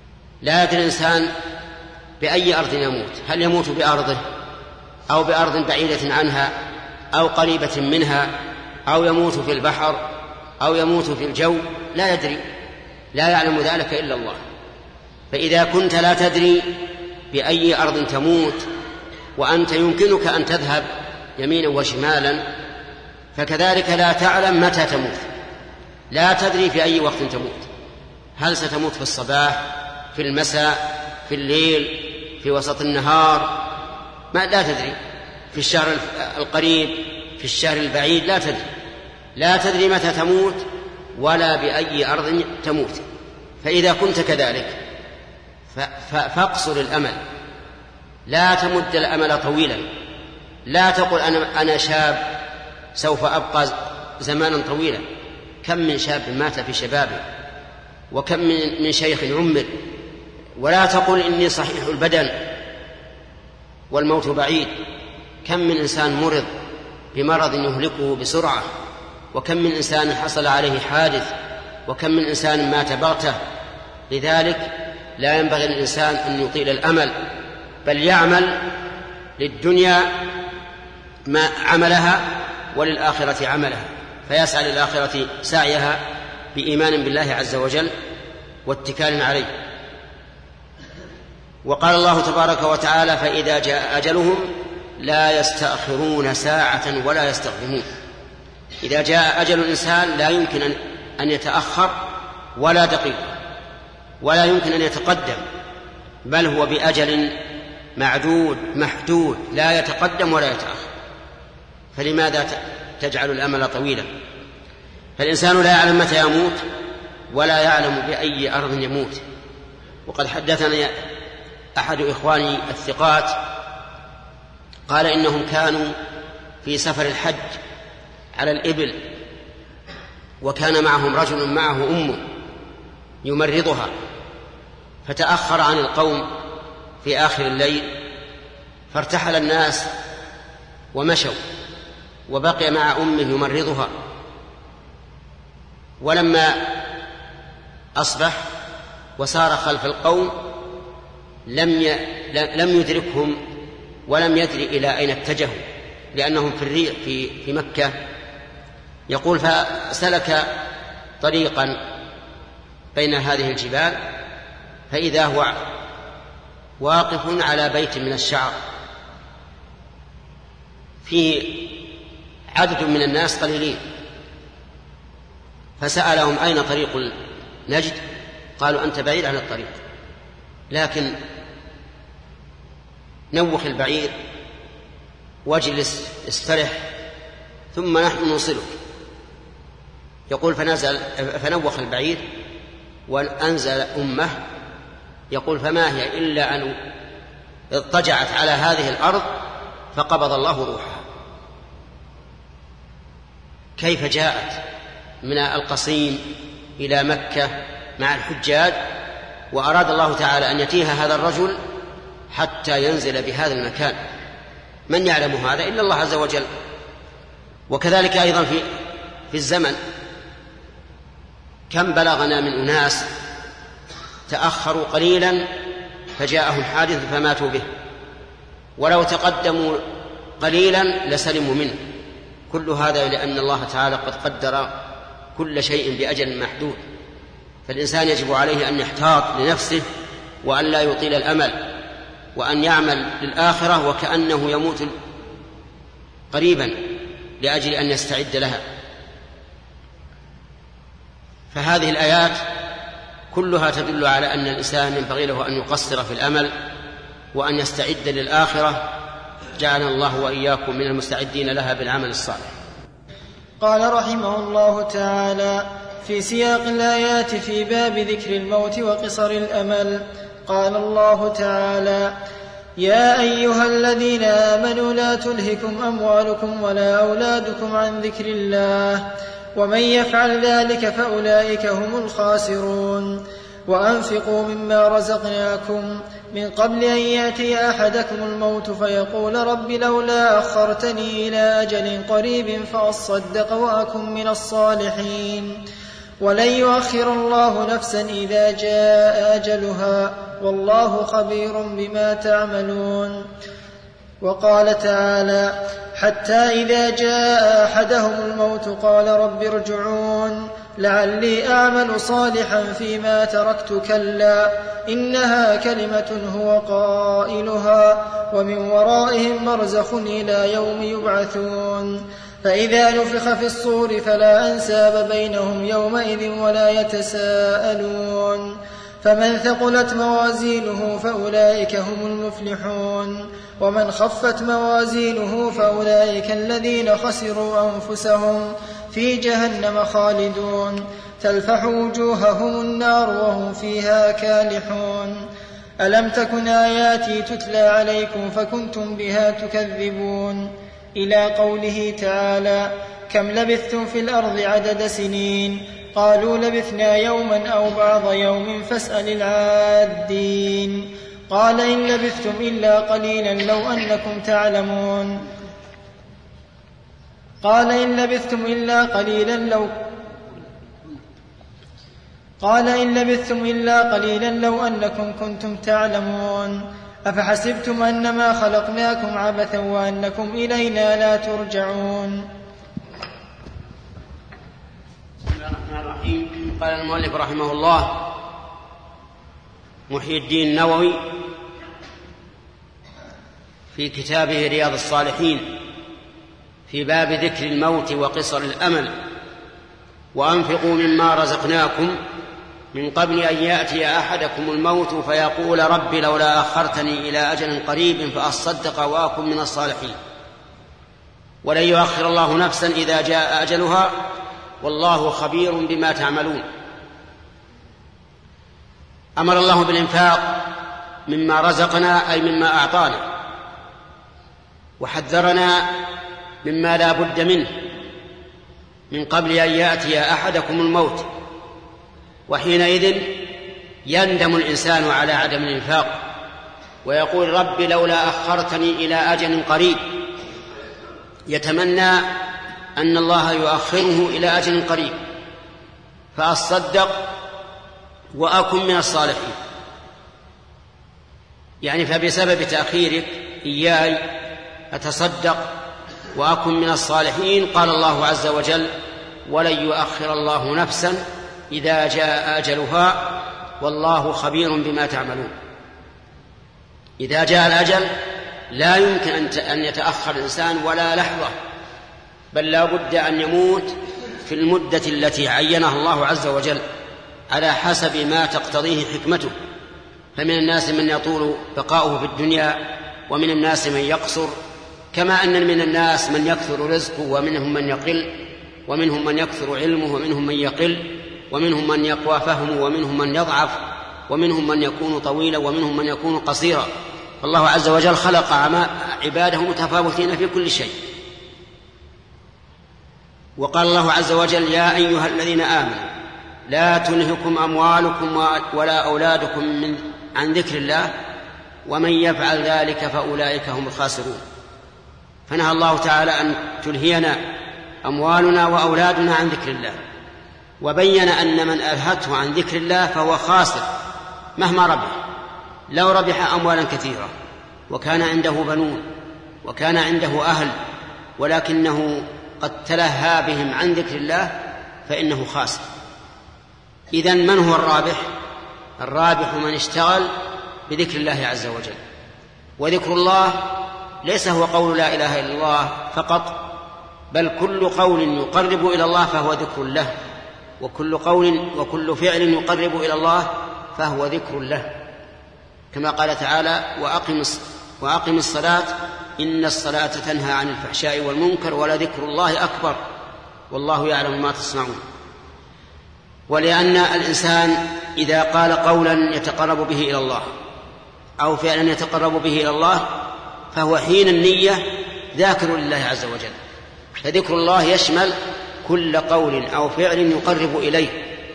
لا يدري الإنسان بأي أرض يموت، هل يموت بأرضه أو بأرض بعيدة عنها أو قريبة منها، أو يموت في البحر أو يموت في الجو، لا يدري، لا يعلم ذلك إلا الله. فإذا كنت لا تدري بأي أرض تموت وأنت يمكنك أن تذهب يمينا وشمالا، فكذلك لا تعلم متى تموت، لا تدري في أي وقت تموت، هل ستموت في الصباح، في المساء، في الليل، في وسط النهار، ما لا تدري، في الشهر القريب، في الشهر البعيد، لا تدري، لا تدري متى تموت ولا بأي أرض تموت. فإذا كنت كذلك فاقصر الأمل، لا تمد الأمل طويلا، لا تقل أنا, أنا شاب سوف أبقى زمانا طويلا، كم من شاب مات في شبابه، وكم من شيخ عمر. ولا تقل إني صحيح البدن والموت بعيد، كم من إنسان مرض بمرض يهلكه بسرعة، وكم من إنسان حصل عليه حادث، وكم من إنسان مات بغتة. لذلك لا ينبغي للإنسان أن يطيل الأمل، بل يعمل للدنيا ما عملها وللآخرة عملها، فيسعى للآخرة سعيها بإيمان بالله عز وجل واتكال عليه. وقال الله تبارك وتعالى: فإذا جاء أجلهم لا يستأخرون ساعة ولا يستقدمون. إذا جاء أجل الإنسان لا يمكن أن يتأخر ولا دقيقة، ولا يمكن أن يتقدم، بل هو بأجل معدود محدود لا يتقدم ولا يتأخر. فلماذا تجعل الأمل طويلا؟ فالإنسان لا يعلم متى يموت ولا يعلم بأي أرض يموت. وقد حدثني أحد إخواني الثقات قال إنهم كانوا في سفر الحج على الإبل، وكان معهم رجل معه أمه يمرضها، فتأخر عن القوم في آخر الليل، فارتحل الناس ومشوا، وبقي مع أمه يمرضها. ولما أصبح وسار خلف القوم لم لم يدركهم ولم يدري إلى أين اتجهوا، لأنهم في الريح في في مكة. يقول: فسلك طريقا بين هذه الجبال، فإذا هو واقف على بيت من الشعر فيه عدد من الناس قليلين، فسألهم: أين طريق نجد؟ قالوا: أنت بعيد عن الطريق، لكن نوخ البعير واجلس استرح ثم نحن نوصلك. يقول: فنزل فنوخ البعير وأنزل أمه. يقول: فما هي إلا أن اضطجعت على هذه الأرض فقبض الله روحها. كيف جاءت من القصيم إلى مكة مع الحجاج، وأراد الله تعالى أن يتيها هذا الرجل حتى ينزل بهذا المكان؟ من يعلم هذا إلا الله عز وجل. وكذلك أيضا في في الزمن، كم بلغنا من أناس تأخروا قليلا فجاءهم حادث فماتوا به، ولو تقدموا قليلا لسلموا منه. كل هذا لأن الله تعالى قد قدر كل شيء بأجل محدود. فالإنسان يجب عليه أن يحتاط لنفسه وأن لا يطيل الأمل، وأن يعمل للآخرة وكأنه يموت قريبا لأجل أن يستعد لها. فهذه الآيات كلها تدل على أن الإنسان ينبغي له أن يقصر في الأمل وأن يستعد للآخرة. جعلنا الله وإياكم من المستعدين لها بالعمل الصالح. قال رحمه الله تعالى: في سياق الآيات في باب ذكر الموت وقصر الأمل، قال الله تعالى: يا أيها الذين آمنوا لا تلهكم أموالكم ولا أولادكم عن ذكر الله ومن يفعل ذلك فأولئك هم الخاسرون. وأنفقوا مما رزقناكم من قبل أن يأتي أحدكم الموت فيقول رب لولا أخرتني إلى أجل قريب فأصدق وأكن من الصالحين ولن يؤخر الله نفسا إذا جاء أجلها والله خبير بما تعملون. وقال تعالى: حتى إذا جاء أحدهم الموت قال رب ارجعون لعلي أعمل صالحا فيما تركت كلا إنها كلمة هو قائلها ومن ورائهم برزخ إلى يوم يبعثون. فإذا نفخ في الصور فلا أنساب بينهم يومئذ ولا يتساءلون. فمن ثقلت موازينه فأولئك هم المفلحون ومن خفت موازينه فأولئك الذين خسروا أنفسهم في جهنم خالدون تلفح وجوههم النار وهم فيها كالحون. ألم تكن آياتي تتلى عليكم فكنتم بها تكذبون إلى قوله تعالى: كم لبثتم في الأرض عدد سنين قالوا لبثنا يوما أو بعض يوم فاسأل العادين قال إن لبثتم إلا قليلا لو أنكم تعلمون قال إن لبثتم إلا قليلا لو قال إن لبثتم إلا قليلا لو أنكم كنتم تعلمون أفحسبتم أنما خلقناكم عبثا وأنكم إلينا لا ترجعون. بسم الله الرحمن الرحيم. قال المؤلف رحمه الله محي الدين النووي في كتابه رياض الصالحين في باب ذكر الموت وقصر الأمل: وأنفقوا مما رزقناكم من قبل أن يأتي أحدكم الموت فيقول رب لولا أخرتني إلى أجل قريب فأصدق وأكن من الصالحين ولن يؤخر الله نفسا إذا جاء أجلها والله خبير بما تعملون. أمر الله بالإنفاق مما رزقنا أي مما أعطانا، وحذرنا مما لا بد منه من قبل أن يأتي أحدكم الموت، وحينئذ يندم الإنسان على عدم الإنفاق ويقول رب لولا أخرتني إلى أجل قريب، يتمنى أن الله يؤخره إلى أجل قريب فأصدق وأكن من الصالحين. يعني فبسبب تأخيرك إياي أتصدق وأكن من الصالحين. قال الله عز وجل: ولن يؤخر الله نفسا إذا جاء أجلها والله خبير بما تعملون. إذا جاء الأجل لا يمكن أن يتأخر الإنسان ولا لحظة، بل لا بد أن يموت في المدة التي عينها الله عز وجل على حسب ما تقتضيه حكمته. فمن الناس من يطول بقاؤه في الدنيا ومن الناس من يقصر، كما أن من الناس من يكثر رزقه ومنهم من يقل، ومنهم من يكثر علمه ومنهم من يقل، ومنهم من يقوى فهمه ومنهم من يضعف، ومنهم من يكون طويلا ومنهم من يكون قصيرا. فالله عز وجل خلق عباده متفاوتين في كل شيء. وقال الله عز وجل: يا أيها الذين آمنوا لا تلهكم أموالكم ولا أولادكم من عن ذكر الله ومن يفعل ذلك فأولئك هم الخاسرون. فنهى الله تعالى أن تلهينا أموالنا وأولادنا عن ذكر الله، وبين أن من ألهته عن ذكر الله فهو خاسر مهما ربح. لو ربح أموالا كثيرة وكان عنده بنون وكان عنده أهل ولكنه قد تلهى بهم عن ذكر الله فإنه خاسر. إذن من هو الرابح؟ الرابح من اشتغل بذكر الله عز وجل. وذكر الله ليس هو قول لا إله إلا الله فقط، بل كل قول يقرب إلى الله فهو ذكر له، وكل قول وكل فعل يقرب إلى الله فهو ذكر له، كما قال تعالى: وأقم وأقم الصلاة إن الصلاة تنهى عن الفحشاء والمنكر ولذكر الله أكبر والله يعلم ما تصنعون. ولأن الإنسان إذا قال قولا يتقرب به إلى الله أو فعلا يتقرب به إلى الله فهو حين النية ذاكر لله عز وجل. فذكر الله يشمل كل قول أو فعل يقرب إليه.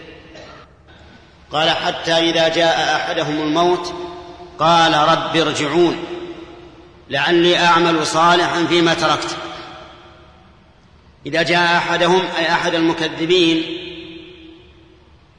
قال: حتى إذا جاء أحدهم الموت قال رب ارجعون لعلي أعمل صالحا فيما تركت. إذا جاء أحدهم أي أحد المكذبين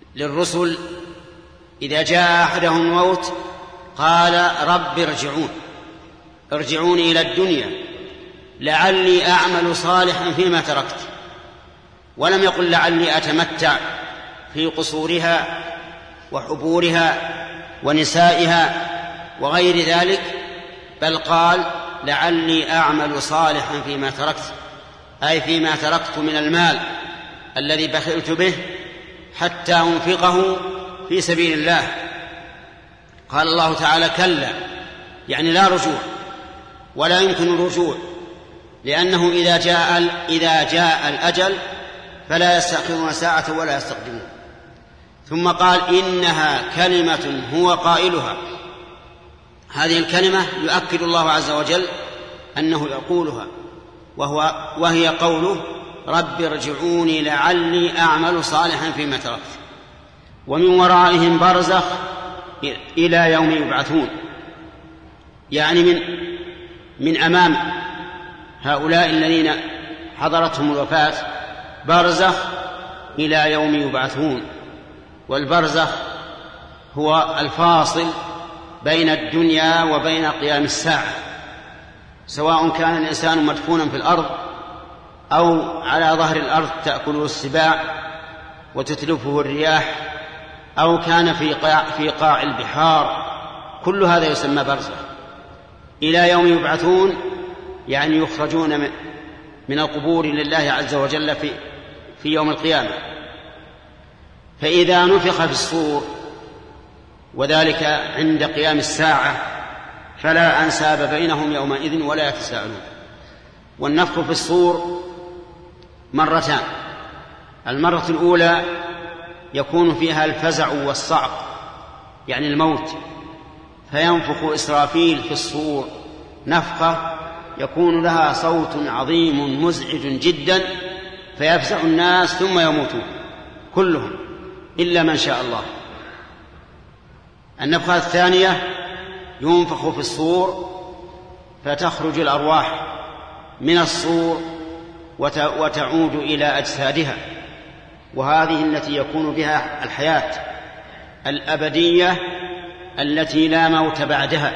للرسل إذا جاء أحدهم الموت قال رب ارجعون ارجعوني إلى الدنيا لعلي أعمل صالحا فيما تركت، ولم يقل لعلي أتمتع في قصورها وحبورها ونسائها وغير ذلك، بل قال لعلي أعمل صالحا فيما تركت، أي فيما تركت من المال الذي بخلت به حتى أنفقه في سبيل الله. قال الله تعالى كلا، يعني لا رجوع ولا يمكن الرجوع، لأنه إذا جاء, إذا جاء الأجل فلا يستأخرون ساعة ولا يستقدمون. ثم قال إنها كلمة هو قائلها، هذه الكلمة يؤكد الله عز وجل أنه يقولها، وهو وهي قوله رب ارجعوني لعلي أعمل صالحا فيما تركت. ومن ورائهم برزخ إلى يوم يبعثون، يعني من من أمام هؤلاء الذين حضرتهم الوفاة برزخ إلى يوم يبعثون. والبرزخ هو الفاصل بين الدنيا وبين قيام الساعة، سواء كان الإنسان مدفونا في الأرض أو على ظهر الأرض تأكله السباع وتتلفه الرياح، أو كان في قاع, في قاع البحار، كل هذا يسمى برزخ. إلى يوم يبعثون يعني يخرجون من القبور لله عز وجل في, في يوم القيامة. فإذا نفخ في الصور، وذلك عند قيام الساعة، فلا أنساب بينهم يومئذ ولا يتساءلون. والنفخ في الصور مرتان، المرة الأولى يكون فيها الفزع والصعق يعني الموت، فينفخ إسرافيل في الصور نفخة يكون لها صوت عظيم مزعج جدا فيفزع الناس ثم يموتون كلهم إلا من شاء الله. النفخة الثانية ينفخ في الصور فتخرج الأرواح من الصور وتعود إلى أجسادها، وهذه التي يكون بها الحياة الأبدية التي لا موت بعدها.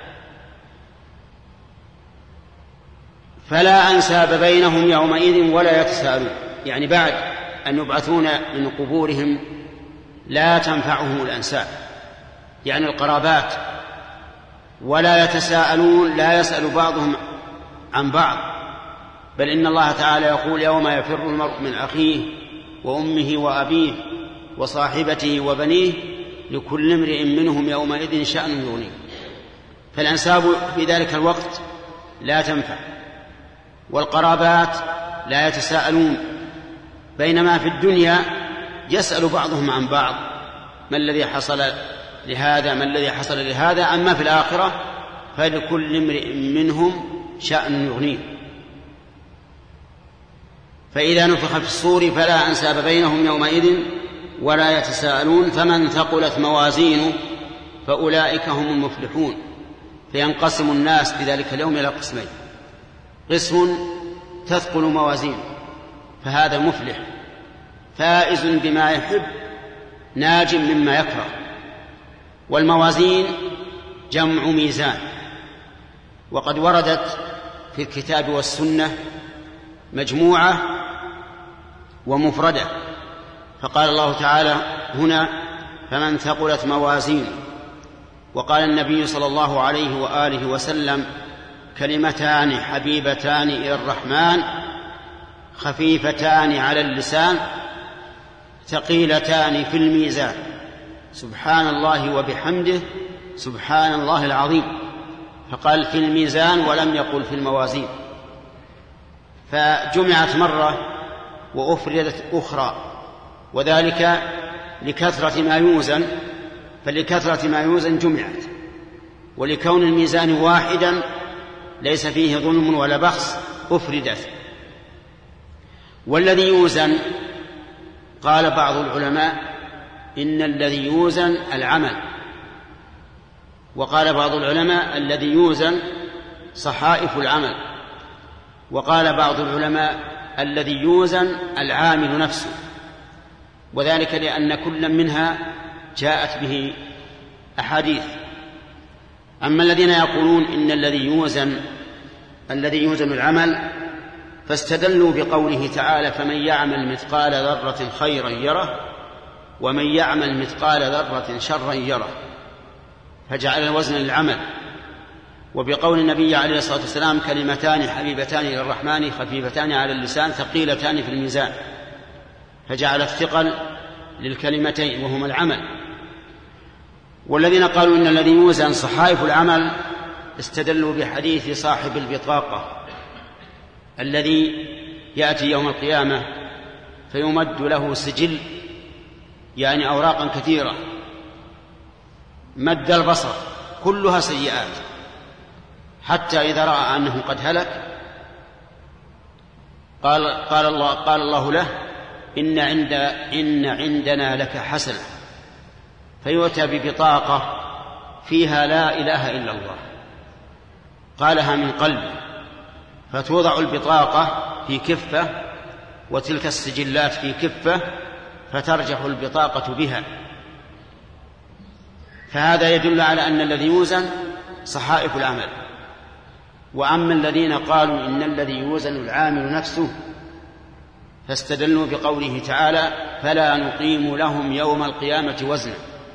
فلا أنساب بينهم يومئذ ولا يتساءلون، يعني بعد أن يبعثون من قبورهم لا تنفعهم الأنساب يعني القرابات، ولا يتساءلون، لا يسأل بعضهم عن بعض، بل إن الله تعالى يقول يوم يفر المرء من أخيه وأمه وأبيه وصاحبته وبنيه لكل امرئ منهم يومئذ شأن يغنيه. فالأنساب في ذلك الوقت لا تنفع، والقرابات لا يتساءلون، بينما في الدنيا يسأل بعضهم عن بعض ما الذي حصل لهذا ما الذي حصل لهذا. أما في الآخرة فلكل امرئ منهم شأن يغنيه. فإذا نفخ في الصور فلا أنساب بينهم يومئذ ولا يتساءلون. فمن ثقلت موازينه فأولئك هم المفلحون. فينقسم الناس في ذلك اليوم إلى قسمين: قسم تثقل موازينه فهذا مفلح فائز بما يحب ناج مما يكره. والموازين جمع ميزان، وقد وردت في الكتاب والسنة مجموعة ومفردة. فقال الله تعالى هنا فمن ثقلت موازينه، وقال النبي صلى الله عليه وآله وسلم كلمتان حبيبتان إلى الرحمن خفيفتان على اللسان ثقيلتان في الميزان سبحان الله وبحمده سبحان الله العظيم. فقال في الميزان ولم يقل في الموازين، فجمعت مرة وأفردت أخرى، وذلك لكثرة ما يوزن، فلكثرة ما يوزن جمعت، ولكون الميزان واحدا ليس فيه ظلم ولا بخس أفردت. والذي يوزن قال بعض العلماء إن الذي يوزن العمل، وقال بعض العلماء الذي يوزن صحائف العمل، وقال بعض العلماء الذي يوزن العامل نفسه. وذلك لأن كل منها جاءت به أحاديث. أما الذين يقولون إن الذي يوزن الذي يوزن العمل فاستدلوا بقوله تعالى فمن يعمل مثقال ذرة خيرا يره ومن يعمل مثقال ذرة شرا يره، فجعل الوزن للعمل. وبقول النبي عليه الصلاة والسلام كلمتان حبيبتان إلى الرحمن خفيفتان على اللسان ثقيلتان في الميزان، فجعل الثقل للكلمتين وهما العمل. والذين قالوا إن الذي يوزن صحائف العمل استدلوا بحديث صاحب البطاقة الذي يأتي يوم القيامة فيمد له سجل، يعني أوراقا كثيرة مد البصر كلها سيئات، حتى إذا رأى أنه قد هلك قال, قال, الله, قال الله له إن, عند إن عندنا لك حسنة، فيؤتى ببطاقة فيها لا إله إلا الله قالها من قلبه، فتوضع البطاقة في كفة وتلك السجلات في كفة فترجح البطاقة بها. فهذا يدل على أن الذي يوزن صحائف العمل. وأما الذين قالوا إن الذي يوزن العامل نفسه فاستدلوا بقوله تعالى فلا نقيم لهم يوم القيامة وزنا،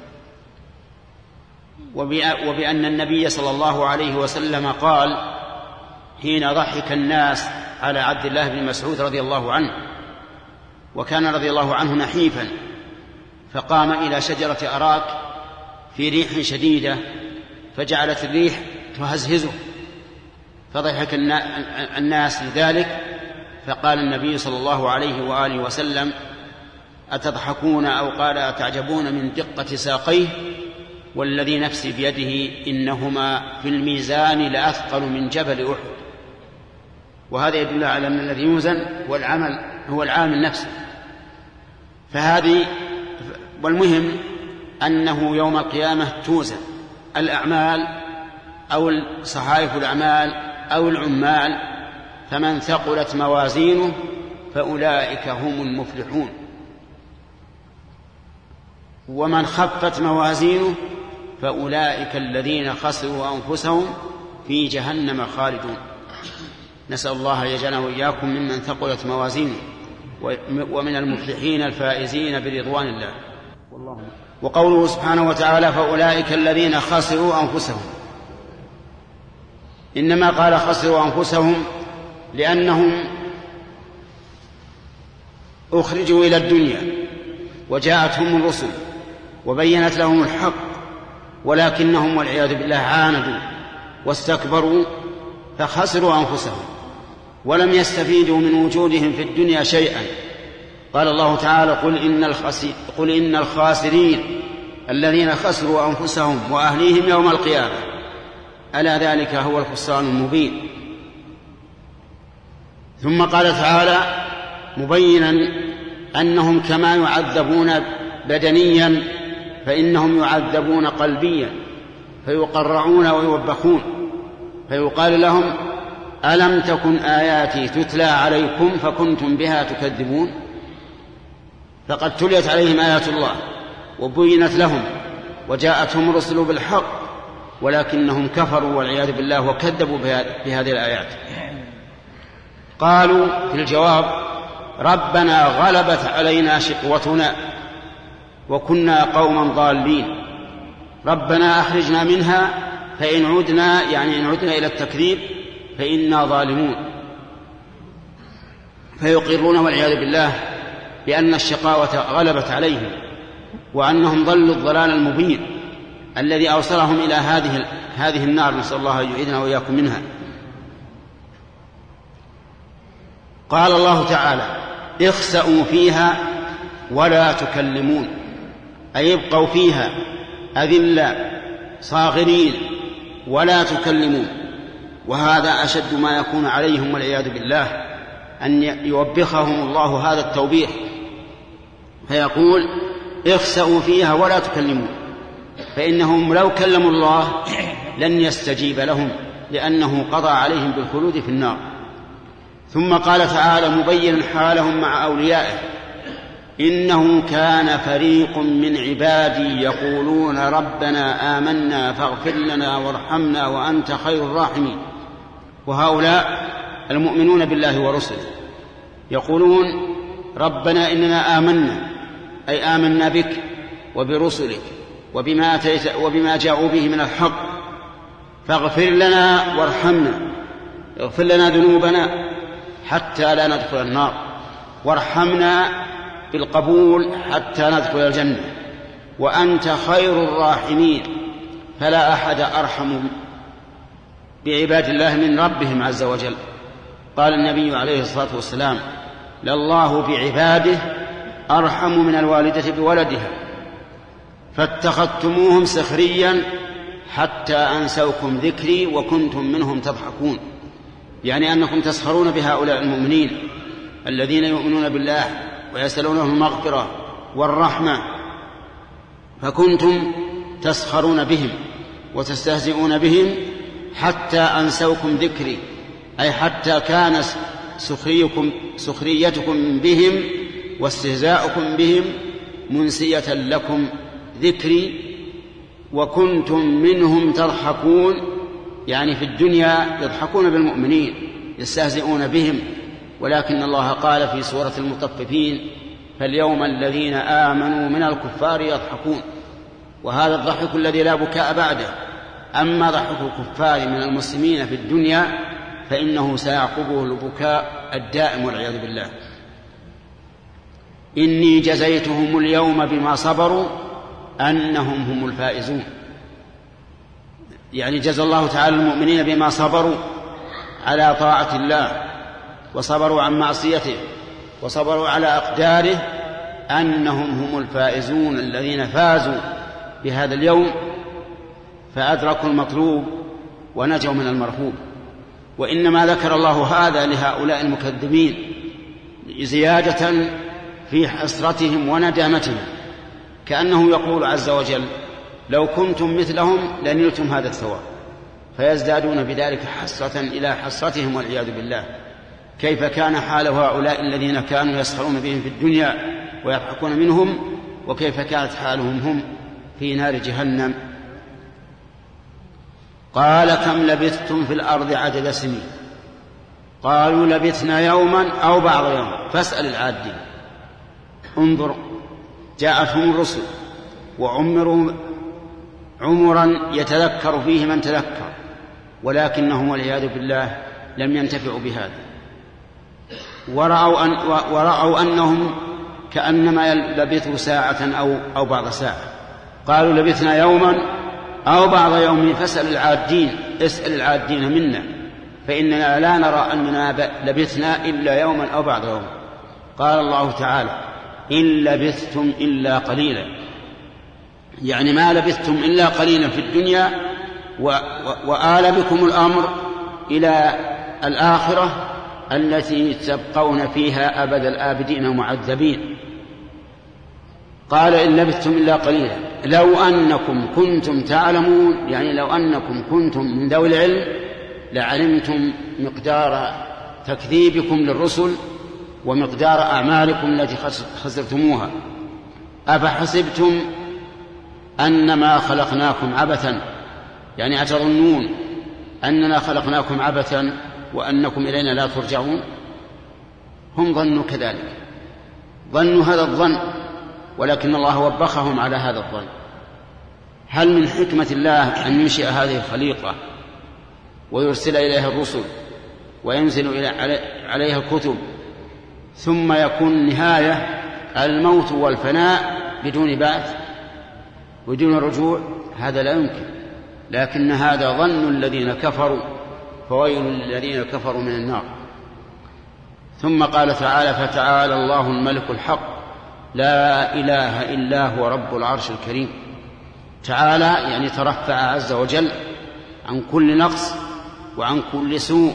وبأن النبي صلى الله عليه وسلم قال حين ضحك الناس على عبد الله بن مسعود رضي الله عنه، وكان رضي الله عنه نحيفا، فقام إلى شجرة أراك في ريح شديدة فجعلت الريح تهزهزه، فضحك الناس لذلك، فقال النبي صلى الله عليه وآله وسلم أتضحكون أو قال أتعجبون من دقة ساقيه والذي نفسي بيده إنهما في الميزان لأثقل من جبل أحد. وهذا يدل على أن الذي يوزن والعمل هو العامل نفسه. فهذه والمهم أنه يوم القيامة توزن الأعمال أو صحائف الأعمال أو العمال، فمن ثقلت موازينه فأولئك هم المفلحون، ومن خفت موازينه فأولئك الذين خسروا أنفسهم في جهنم خالدون. نسأل الله يجعلنا وإياكم ممن ثقلت موازينه ومن المفلحين الفائزين برضوان الله. وقوله سبحانه وتعالى فأولئك الذين خسروا أنفسهم، إنما قال خسروا أنفسهم لأنهم أخرجوا إلى الدنيا وجاءتهم الرسل وبينت لهم الحق، ولكنهم والعياذ بالله عاندوا واستكبروا فخسروا أنفسهم ولم يستفيدوا من وجودهم في الدنيا شيئا. قال الله تعالى قل إن, الخسي... قل إن الخاسرين الذين خسروا أنفسهم وأهليهم يوم القيامة ألا ذلك هو الخسران المبين. ثم قال تعالى مبينا أنهم كما يعذبون بدنيا فإنهم يعذبون قلبيا، فيقرعون ويوبخون، فيقال لهم ألم تكن آياتي تتلى عليكم فكنتم بها تكذبون. فقد تليت عليهم آيات الله وبينت لهم وجاءتهم رسل بالحق، ولكنهم كفروا والعياذ بالله وكذبوا بهذه الآيات. قالوا في الجواب ربنا غلبت علينا شقوتنا وكنا قوما ضالين، ربنا أخرجنا منها فإن عدنا يعني إن عدنا إلى التكذيب فإنا ظالمون. فيقرون والعياذ بالله بأن الشقاوة غلبت عليهم وأنهم ضلوا الضلال المبين الذي أوصلهم إلى هذه هذه النار، نسأل الله أن يعيذنا وإياكم منها. قال الله تعالى اخسأوا فيها ولا تكلمون، أي ابقوا فيها أذلاء صاغرين ولا تكلمون. وهذا أشد ما يكون عليهم والعياذ بالله، أن يوبخهم الله هذا التوبيخ، فيقول اخسأوا فيها ولا تكلمون، فإنهم لو كلموا الله لن يستجيب لهم لأنه قضى عليهم بالخلود في النار. ثم قال تعالى مبينا حالهم مع أوليائه إنه كان فريق من عبادي يقولون ربنا آمنا فاغفر لنا وارحمنا وأنت خير الراحمين. وهؤلاء المؤمنون بالله ورسله يقولون ربنا إننا آمنا، أي آمنا بك وبرسلك وبما, أتيت وبما جاءوا به من الحق، فاغفر لنا وارحمنا، اغفر لنا ذنوبنا حتى لا ندخل النار، وارحمنا بالقبول حتى ندخل الجنة، وأنت خير الراحمين. فلا أحد أرحم بعباد الله من ربهم عز وجل. قال النبي عليه الصلاة والسلام لله بعباده أرحم من الوالدة بولدها، فاتخذتموهم سخريا حتى أنسوكم ذكري وكنتم منهم تضحكون، يعني أنكم تسخرون بهؤلاء المؤمنين الذين يؤمنون بالله ويسألونهم المغفرة والرحمة، فكنتم تسخرون بهم وتستهزئون بهم حتى أنسوكم ذكري، أي حتى كان سخريكم سخريتكم بهم واستهزاؤكم بهم منسية لكم ذكري، وكنتم منهم تضحكون، يعني في الدنيا يضحكون بالمؤمنين يستهزئون بهم. ولكن الله قال في سورة المطففين فاليوم الذين آمنوا من الكفار يضحكون، وهذا الضحك الذي لا بكاء بعده. أما ضحك الكفار من المسلمين في الدنيا فإنه سيعقبه البكاء الدائم والعياذ بالله. إني جزيتهم اليوم بما صبروا أنهم هم الفائزون، يعني جزى الله تعالى المؤمنين بما صبروا على طاعة الله وصبروا عن معصيته وصبروا على أقداره أنهم هم الفائزون الذين فازوا بهذا اليوم فأدركوا المطلوب ونجوا من المرهوب. وإنما ذكر الله هذا لهؤلاء المكذبين زيادة في حسرتهم وندامتهم، كأنه يقول عز وجل لو كنتم مثلهم لنلتم هذا الثواب، فيزدادون بذلك حسرة إلى حسرتهم والعياذ بالله. كيف كان حال هؤلاء الذين كانوا يسخرون بهم في الدنيا ويضحكون منهم، وكيف كانت حالهم هم في نار جهنم. قال كم لبثتم في الأرض عدد سنين قالوا لبثنا يوما أو بعض يوم فاسأل العادين. انظر، جاءتهم الرسل وعمروا عمرا يتذكر فيه من تذكر، ولكنهم والعياذ بالله لم ينتفعوا بهذا، ورأوا, أن ورأوا أنهم كأنما لبثوا ساعة أو, أو بعض ساعة. قالوا لبثنا يوما أو بعض يوم فاسأل العادين، اسأل العادين منا، فإننا لا نرى أننا لبثنا إلا يوما أو بعض يوم. قال الله تعالى إن لبثتم إلا قليلا، يعني ما لبثتم إلا قليلا في الدنيا، وآل بكم الأمر إلى الآخرة التي تبقون فيها أبد الآبدين معذبين. قال إن لبثتم إلا قليلا لو أنكم كنتم تعلمون، يعني لو أنكم كنتم من ذوي العلم لعلمتم مقدار تكذيبكم للرسل ومقدار أعمالكم التي خسرتموها. أفحسبتم أنما خلقناكم عبثا، يعني أتظنون أننا خلقناكم عبثا وأنكم إلينا لا ترجعون؟ هم ظنوا كذلك، ظنوا هذا الظن، ولكن الله وبخهم على هذا الظن. هل من حكمة الله أن ينشئ هذه الخليقة ويرسل إليها الرسل وينزل عليها الكتب ثم يكون نهاية الموت والفناء بدون بعث بدون رجوع؟ هذا لا يمكن. لكن هذا ظن الذين كفروا، فويل للذين كفروا من النار. ثم قال تعالى فتعالى الله الملك الحق لا إله إلا هو رب العرش الكريم. تعالى يعني ترفع عز وجل عن كل نقص وعن كل سوء،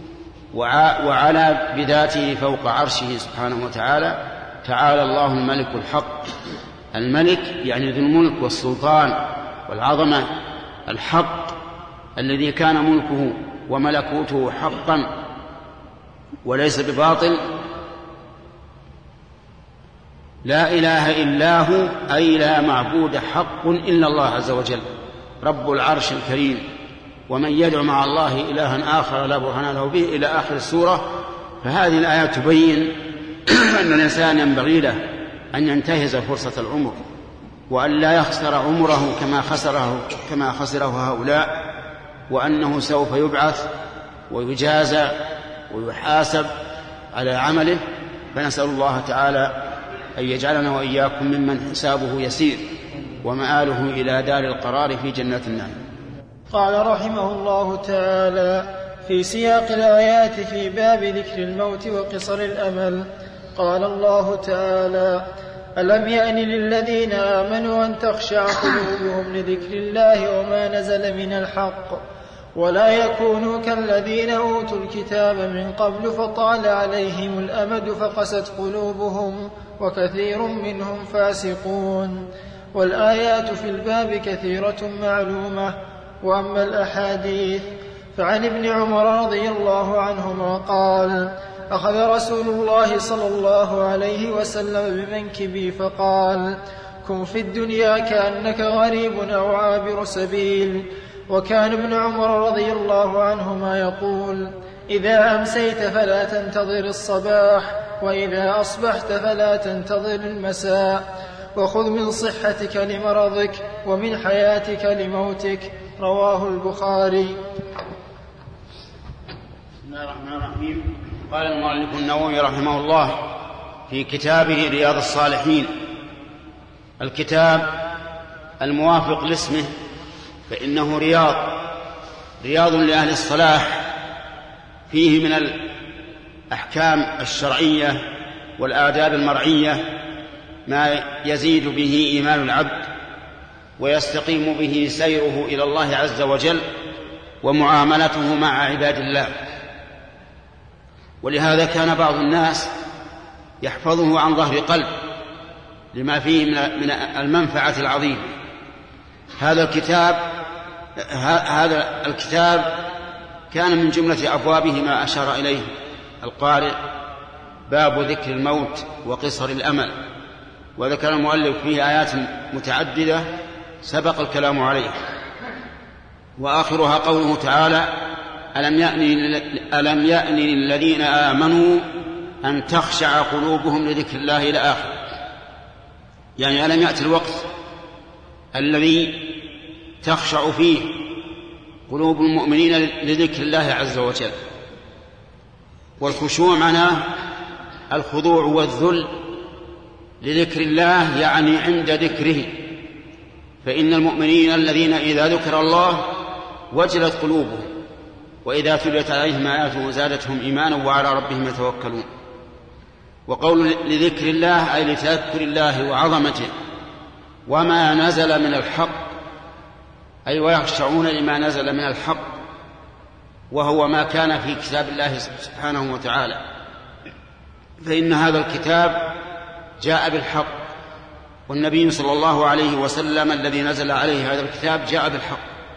وعلى بذاته فوق عرشه سبحانه وتعالى. تعالى الله الملك الحق، الملك يعني ذو الملك والسلطان والعظمة، الحق الذي كان ملكه وملكوته حقا وليس بباطل. لا إله إلا هو أي لا معبود حق إلا الله عز وجل رب العرش الكريم. ومن يدعو مع الله إلها آخر لا برهان له به إلى آخر السورة. فهذه الآيات تبين أن الإنسان ينبغي له أن ينتهز فرصة العمر وأن لا يخسر عمره كما خسره كما خسره هؤلاء، وأنه سوف يبعث ويجازى ويحاسب على عمله. فنسأل الله تعالى أن يجعلنا وإياكم ممن حسابه يسير ومآله إلى دار القرار في جنة النعيم. قال رحمه الله تعالى في سياق الآيات في باب ذكر الموت وقصر الأمل، قال الله تعالى: ألم يأن للذين آمنوا أن تخشع قلوبهم لذكر الله وما نزل من الحق ولا يكونوا كالذين أوتوا الكتاب من قبل فطال عليهم الأمد فقست قلوبهم وكثير منهم فاسقون. والآيات في الباب كثيرة معلومة. وأما الأحاديث فعن ابن عمر رضي الله عنهما قال: أخذ رسول الله صلى الله عليه وسلم بمنكبي فقال: كن في الدنيا كأنك غريب أو عابر سبيل. وكان ابن عمر رضي الله عنهما يقول: إذا أمسيت فلا تنتظر الصباح، وإذا أصبحت فلا تنتظر المساء، وخذ من صحتك لمرضك ومن حياتك لموتك. رواه البخاري. بسم الله الرحمن الرحيم. قال المؤلف النووي رحمه الله في كتابه رياض الصالحين، الكتاب الموافق لاسمه فإنه رياض رياض لأهل الصلاح، فيه من الأحكام الشرعية والآداب المرعية ما يزيد به إيمان العبد ويستقيم به سيره إلى الله عز وجل ومعاملته مع عباد الله. ولهذا كان بعض الناس يحفظه عن ظهر قلب لما فيه من المنفعة العظيمة. هذا الكتاب هذا الكتاب كان من جملة أبوابه ما أشار إليه القارئ: باب ذكر الموت وقصر الأمل. وذكر المؤلف فيه آيات متعددة سبق الكلام عليها، وآخرها قوله تعالى: ألم يأن ألم يأن للذين آمنوا أن تخشع قلوبهم لذكر الله إلى آخر. يعني ألم يأتي الوقت الذي تخشع فيه قلوب المؤمنين لذكر الله عز وجل. والخشوع معناه الخضوع والذل لذكر الله، يعني عند ذكره. فإن المؤمنين الذين إذا ذكر الله وجلت قلوبهم وإذا تليت عليهم آياته زادتهم إيمانا وعلى ربهم يتوكلون. وقول لذكر الله أي لتذكر الله وعظمته وما نزل من الحق، أي ويخشعون لما نزل من الحق، وهو ما كان في كتاب الله سبحانه وتعالى. فإن هذا الكتاب جاء بالحق، والنبي صلى الله عليه وسلم الذي نزل عليه هذا الكتاب جاء بالحق.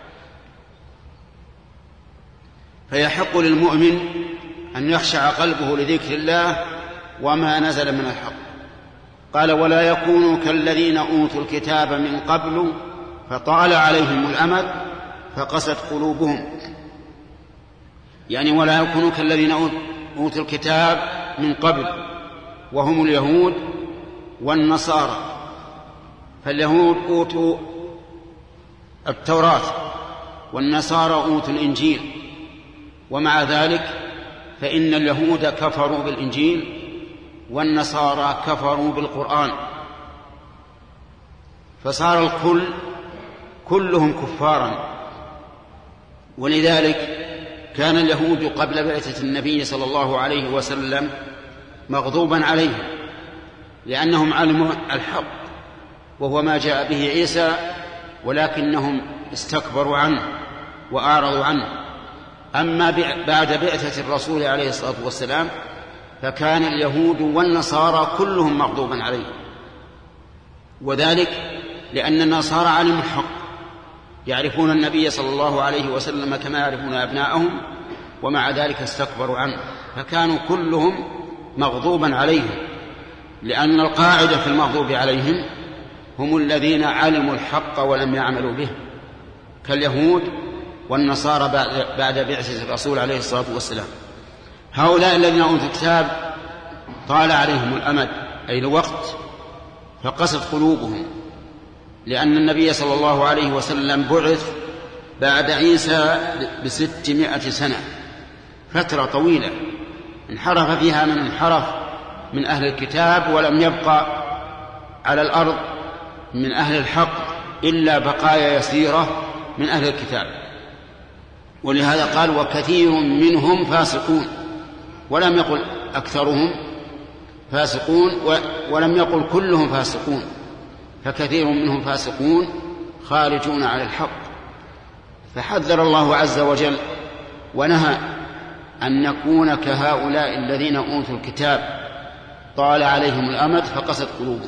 فيحق للمؤمن أن يخشع قلبه لذكر الله وما نزل من الحق. قال: ولا يكونوا كالذين أوتوا الكتاب من قبل فطال عليهم الأمد فقست قلوبهم. يعني ولا يكونوا كالذين أوتوا الكتاب من قبل، وهم اليهود والنصارى. فاليهود أوتوا التوراة والنصارى أوتوا الإنجيل، ومع ذلك فإن اليهود كفروا بالإنجيل والنصارى كفروا بالقرآن، فصار الكل كلهم كفارا. ولذلك كان اليهود قبل بعثة النبي صلى الله عليه وسلم مغضوبا عليهم، لأنهم علموا الحق وهو ما جاء به عيسى، ولكنهم استكبروا عنه وأعرضوا عنه. أما بعد بعثة الرسول عليه الصلاة والسلام فكان اليهود والنصارى كلهم مغضوبا عليه، وذلك لأن النصارى علموا الحق، يعرفون النبي صلى الله عليه وسلم كما يعرفون أبناءهم، ومع ذلك استكبروا عنه، فكانوا كلهم مغضوبا عليهم. لأن القاعدة في المغضوب عليهم هم الذين علموا الحق ولم يعملوا به، كاليهود والنصارى بعد بعثة الرسول عليه الصلاة والسلام. هؤلاء الذين أوتوا الكتاب طال عليهم الأمد أي الوقت فقست قلوبهم، لأن النبي صلى الله عليه وسلم بعث بعد عيسى بستمائة سنة، فترة طويلة انحرف فيها من انحرف من أهل الكتاب، ولم يبقى على الأرض من أهل الحق إلا بقايا يسيرة من أهل الكتاب. ولهذا قال وكثير منهم فاسقون، ولم يقل أكثرهم فاسقون، ولم يقل كلهم فاسقون، فكثير منهم فاسقون خارجون على الحق. فحذر الله عز وجل ونهى أن نكون كهؤلاء الذين أوتوا الكتاب طال عليهم الأمد فقست قلوبهم.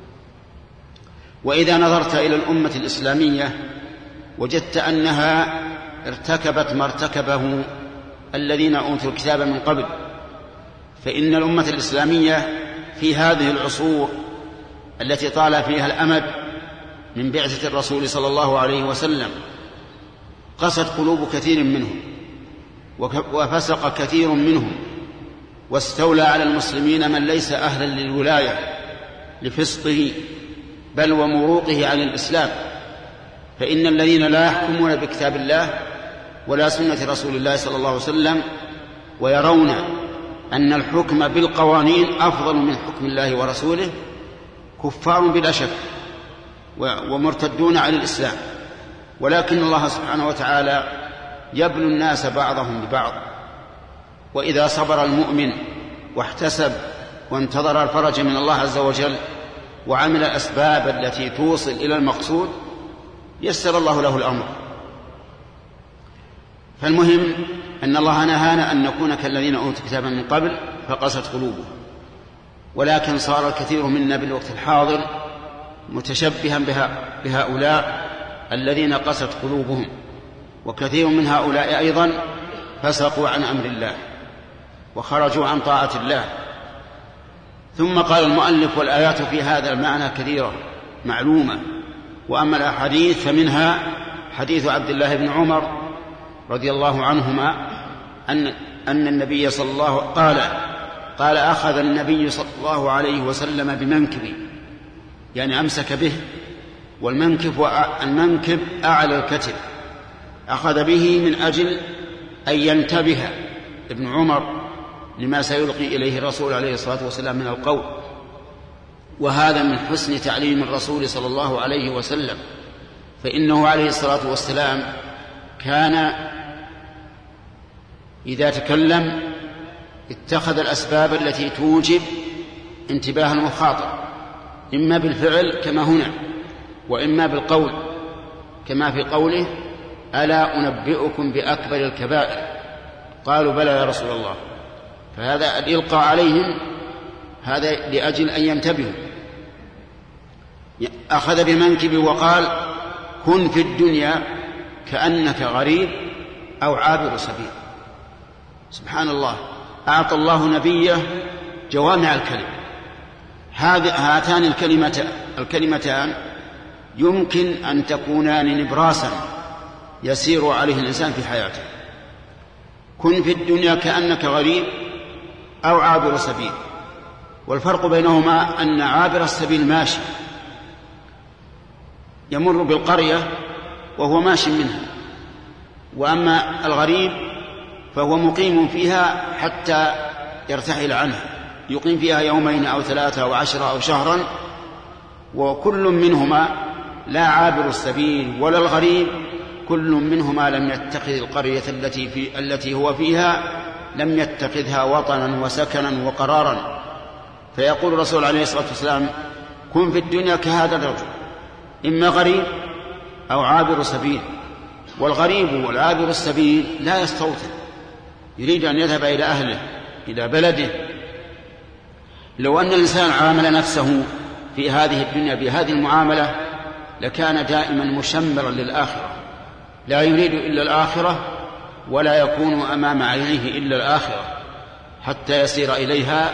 وإذا نظرت إلى الأمة الإسلامية وجدت أنها ارتكبت ما ارتكبه الذين أوتوا الكتاب من قبل، فإن الأمة الإسلامية في هذه العصور التي طال فيها الأمد من بعثة الرسول صلى الله عليه وسلم قست قلوب كثير منهم وفسق كثير منهم، واستولى على المسلمين من ليس أهلا للولاية لفسقه بل ومروقه عن الإسلام. فإن الذين لا يحكمون بكتاب الله ولا سنة رسول الله صلى الله عليه وسلم ويرون أن الحكم بالقوانين أفضل من حكم الله ورسوله كفار بلا شك ومرتدون عن الإسلام. ولكن الله سبحانه وتعالى يبلو الناس بعضهم ببعض، وإذا صبر المؤمن واحتسب وانتظر الفرج من الله عز وجل وعمل الأسباب التي توصل إلى المقصود يسر الله له الأمر. فالمهم أن الله نهانا أن نكون كالذين أوتوا كتابا من قبل فقست قلوبهم، ولكن صار الكثير منا بالوقت الحاضر متشبها بهؤلاء الذين قست قلوبهم، وكثير من هؤلاء أيضا فسقوا عن أمر الله وخرجوا عن طاعة الله. ثم قال المؤلف والآيات في هذا المعنى كثيرة معلومة، وأما الأحاديث فمنها حديث عبد الله بن عمر رضي الله عنهما أن أن النبي صلى الله قال قال أخذ النبي صلى الله عليه وسلم بمنكبي، يعني أمسك به، والمنكب والمنكب أعلى الكتف، أخذ به من أجل أن ينتبه ابن عمر لما سيلقي إليه الرسول عليه الصلاة والسلام من القول. وهذا من حسن تعليم الرسول صلى الله عليه وسلم، فإنه عليه الصلاة والسلام كان إذا تكلم اتخذ الأسباب التي توجب انتباه المخاطب، إما بالفعل كما هنا، وإما بالقول كما في قوله ألا أنبئكم بأكبر الكبائر؟ قالوا بلى يا رسول الله. فهذا الإلقاء عليهم هذا لأجل أن ينتبهوا. أخذ بمنكبه وقال كن في الدنيا كأنك غريب أو عابر سبيل. سبحان الله، أعطى الله نبيه جوامع الكلم. هاتان الكلمتان الكلمتان يمكن أن تكونان نبراسا يسير عليه الإنسان في حياته. كن في الدنيا كأنك غريب أو عابر سبيل، والفرق بينهما أن عابر السبيل ماشي يمر بالقرية وهو ماشي منها، وأما الغريب فهو مقيم فيها حتى يرتحل عنها، يقيم فيها يومين أو ثلاثة أو عشرة أو شهرا، وكل منهما لا عابر السبيل ولا الغريب كل منهما لم يتخذ القرية التي, في التي هو فيها لم يتخذها وطنا وسكنا وقرارا. فيقول الرسول عليه الصلاة والسلام كن في الدنيا كهذا الرجل، إما غريب أو عابر سبيل. والغريب والعابر السبيل لا يستوطن، يريد أن يذهب إلى أهله إلى بلده. لو أن الإنسان عامل نفسه في هذه الدنيا بهذه المعاملة لكان دائما مشمرا للآخرة، لا يريد إلا الآخرة ولا يكون أمام عينيه إلا الآخرة حتى يسير إليها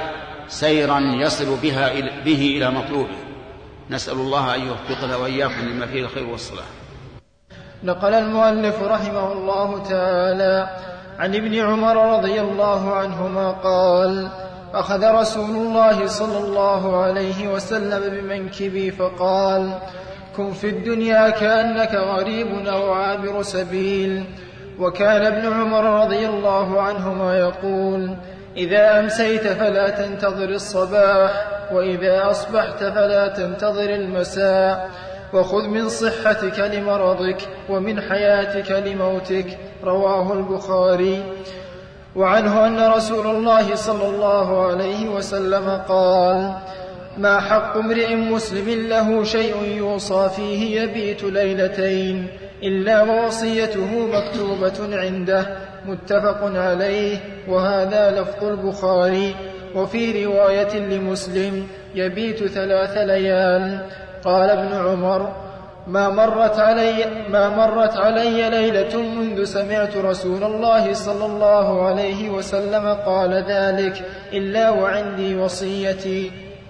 سيرا يصل بها به إلى مطلوبه. نسأل الله أن يوفقنا وإياكم لما فيه الخير والصلاح. نقل المؤلف رحمه الله تعالى عن ابن عمر رضي الله عنهما قال: أخذ رسول الله صلى الله عليه وسلم بمنكبي فقال: كن في الدنيا كأنك غريب أو عابر سبيل. وكان ابن عمر رضي الله عنهما يقول: إذا أمسيت فلا تنتظر الصباح، وإذا أصبحت فلا تنتظر المساء، وخذ من صحتك لمرضك ومن حياتك لموتك. رواه البخاري. وعنه أن رسول الله صلى الله عليه وسلم قال: ما حق امرئ مسلم له شيء يوصى فيه يبيت ليلتين إلا ووصيته مكتوبة عنده. متفق عليه، وهذا لفظ البخاري. وفي رواية لمسلم: يبيت ثلاث ليال. قال ابن عمر: ما مرت علي, ما مرت علي ليلة منذ سمعت رسول الله صلى الله عليه وسلم قال ذلك إلا وعندي وصيتي.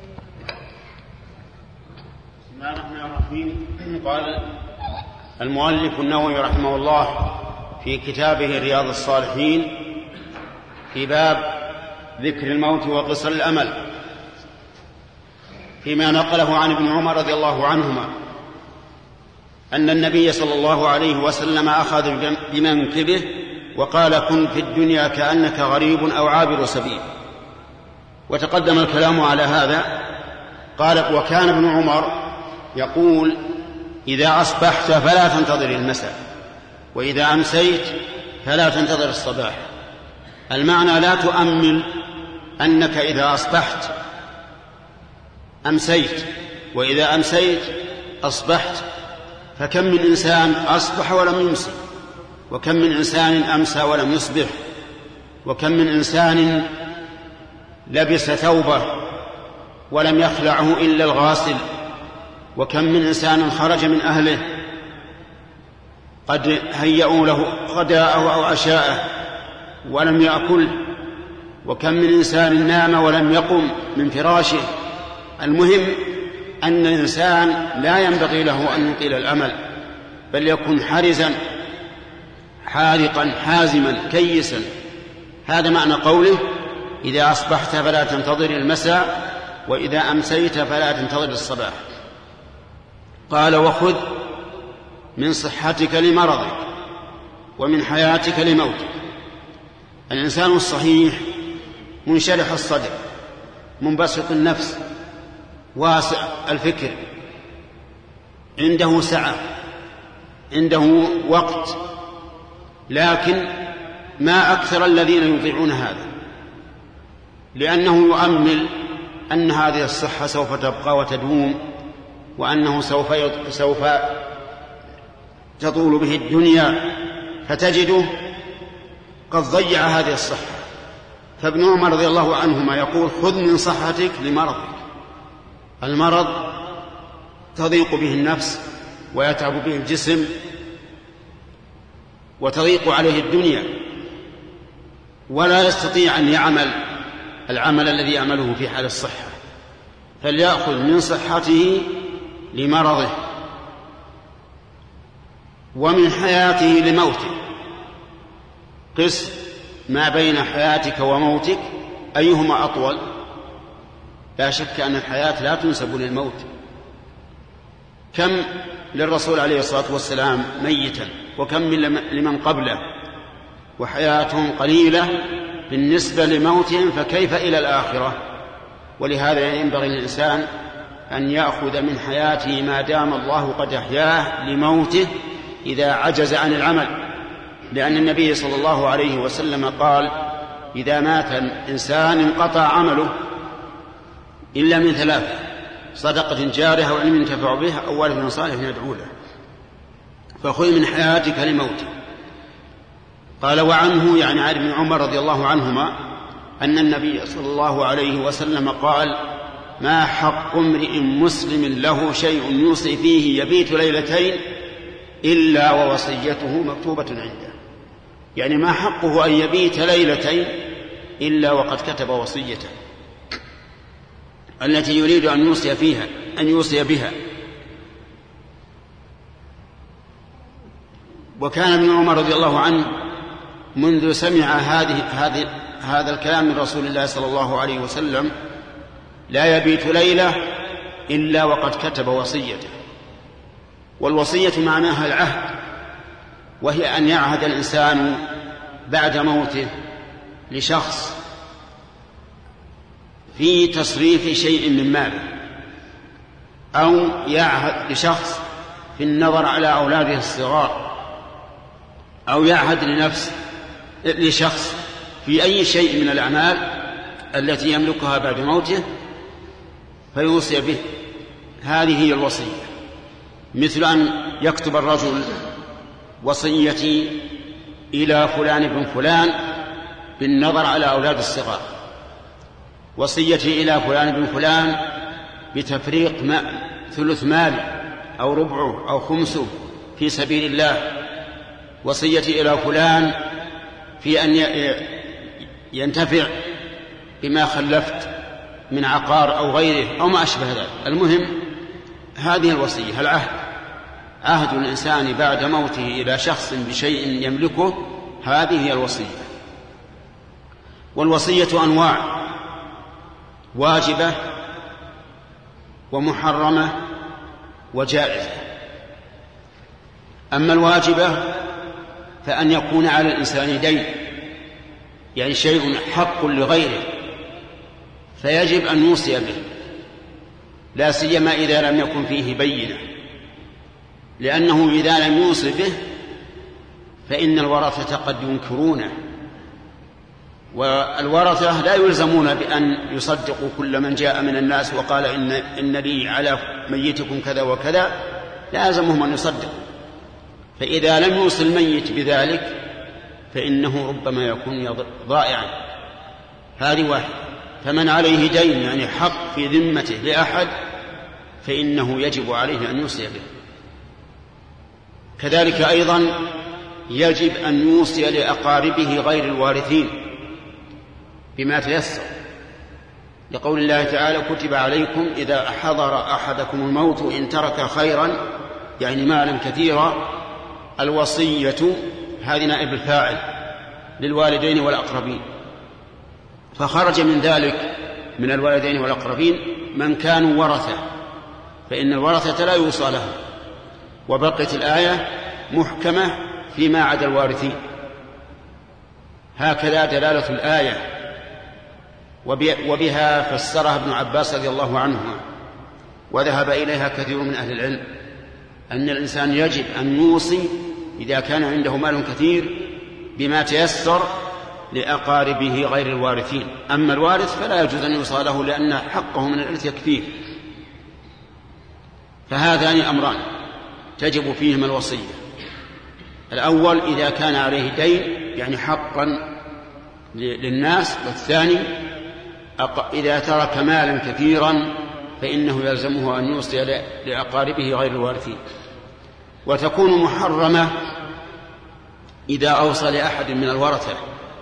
بسم الله الرحمن الرحيم. قال المؤلف النووي رحمه الله في كتابه رياض الصالحين في باب ذكر الموت وقصر الأمل، فيما نقله عن ابن عمر رضي الله عنهما أن النبي صلى الله عليه وسلم أخذ بمنكبه وقال: كن في الدنيا كأنك غريب أو عابر سبيل. وتقدم الكلام على هذا. قال: وكان ابن عمر يقول: إذا أصبحت فلا تنتظر المساء، وإذا أمسيت فلا تنتظر الصباح. المعنى: لا تؤمل أنك إذا أصبحت أمسيت، وإذا أمسيت أصبحت. فكم من إنسان أصبح ولم يمسي، وكم من إنسان أمسى ولم يصبح، وكم من إنسان لبس ثوبه ولم يخلعه إلا الغاسل، وكم من إنسان خرج من أهله قد هيئوا له غداءه أو عشاءه ولم يأكل، وكم من إنسان نام ولم يقم من فراشه. المهم أن الإنسان لا ينبغي له أن يطيل الأمل، بل يكون حرزا حارقا حازما كيسا. هذا معنى قوله: إذا أصبحت فلا تنتظر المساء، وإذا أمسيت فلا تنتظر الصباح. قال: وخذ من صحتك لمرضك ومن حياتك لموتك. الإنسان الصحيح منشرح الصدر، منبسط النفس، واسع الفكر، عنده سعة، عنده وقت. لكن ما أكثر الذين يضيعون هذا، لأنه يؤمل أن هذه الصحة سوف تبقى وتدوم، وأنه سوف سوف تطول به الدنيا، فتجده قد ضيع هذه الصحة. فابن عمر رضي الله عنهما يقول: خذ من صحتك لمرضك. المرض تضيق به النفس ويتعب به الجسم وتضيق عليه الدنيا، ولا يستطيع أن يعمل العمل الذي يعمله في حال الصحة، فليأخذ من صحته لمرضه ومن حياته لموته. قس ما بين حياتك وموتك أيهما أطول. لا شك أن الحياة لا تنسب للموت. كم للرسول عليه الصلاة والسلام ميتا، وكم من لمن قبله، وحياتهم قليلة بالنسبة لموتهم، فكيف إلى الآخرة؟ ولهذا ينبغي للإنسان أن يأخذ من حياته ما دام الله قد أحياه لموته إذا عجز عن العمل، لأن النبي صلى الله عليه وسلم قال: إذا مات إنسان انقطع عمله إلا من ثلاثة: صدقة جارية وعلم ينتفع به أو ولد صالح يدعو له. فخذ من حياتك لموتك. قال: وعنه يعني عن ابن عمر رضي الله عنهما أن النبي صلى الله عليه وسلم قال: ما حق امرئ مسلم له شيء يوصي فيه يبيت ليلتين إلا ووصيته مكتوبة عنده. يعني ما حقه أن يبيت ليلتين إلا وقد كتب وصيته. التي يريد أن يوصي فيها أن يوصي بها. وكان ابن عمر رضي الله عنه منذ سمع هذه هذه هذا الكلام من رسول الله صلى الله عليه وسلم لا يبيت ليلة إلا وقد كتب وصيته. والوصية معناها العهد، وهي أن يعهد الإنسان بعد موته لشخص في تصريف شيء من ماله، أو يعهد لشخص في النظر على أولاده الصغار، أو يعهد لنفس لشخص في أي شيء من الأعمال التي يملكها بعد موته فيوصي به. هذه هي الوصية. مثل أن يكتب الرجل وصيتي إلى فلان بن فلان بالنظر على أولاد الصغار، وصيتي إلى فلان بن فلان بتفريق ما ثلث مال أو ربعه أو خمسه في سبيل الله، وصيتي إلى فلان في أن ينتفع بما خلفت من عقار أو غيره أو ما أشبه ذلك. المهم هذه الوصية العهد، عهد الإنسان بعد موته إلى شخص بشيء يملكه، هذه هي الوصية. والوصية أنواع: واجبة ومحرمة وجائزة. أما الواجبة فأن يكون على الإنسان دين، يعني شيء حق لغيره فيجب أن يوصي به، لا سيما إذا لم يكن فيه بينة، لأنه إذا لم يوصي به فإن الورثة قد ينكرونه، والورثة لا يلزمون بأن يصدقوا كل من جاء من الناس وقال إن, إن لي على ميتكم كذا وكذا، لا يلزمهم أن يصدقوا. فإذا لم يوصي الميت بذلك فإنه ربما يكون ضائعا. هذه واحدة. فمن عليه دين يعني حق في ذمته لأحد فإنه يجب عليه أن يوصي به. كذلك أيضا يجب أن يوصي لأقاربه غير الوارثين بما تيسر، لقول الله تعالى: كتب عليكم إذا حضر أحدكم الموت إن ترك خيرا، يعني مالا كثيرا، الوصية، هذه نائب الفاعل، للوالدين والأقربين. فخرج من ذلك من الوالدين والأقربين من كانوا ورثة، فإن الورثة لا يوصى لهم. وبقيت الآية محكمة فيما عدا الوارثين. هكذا دلالة الآية، وبها فسرها ابن عباس رضي الله عنهما، وذهب إليها كثير من أهل العلم، أن الإنسان يجب أن يوصي إذا كان عنده مال كثير بما تيسر لأقاربه غير الوارثين. أما الوارث فلا يجوز أن يوصى له، لأن حقه من الإرث يكفيه. فهذان أمران تجب فيهما الوصية: الأول إذا كان عليه دين يعني حقا للناس، والثاني إذا ترك مالا كثيرا فإنه يلزمه أن يوصي لأقاربه غير الوارثين. وتكون محرمة إذا أوصى لأحد من الورثة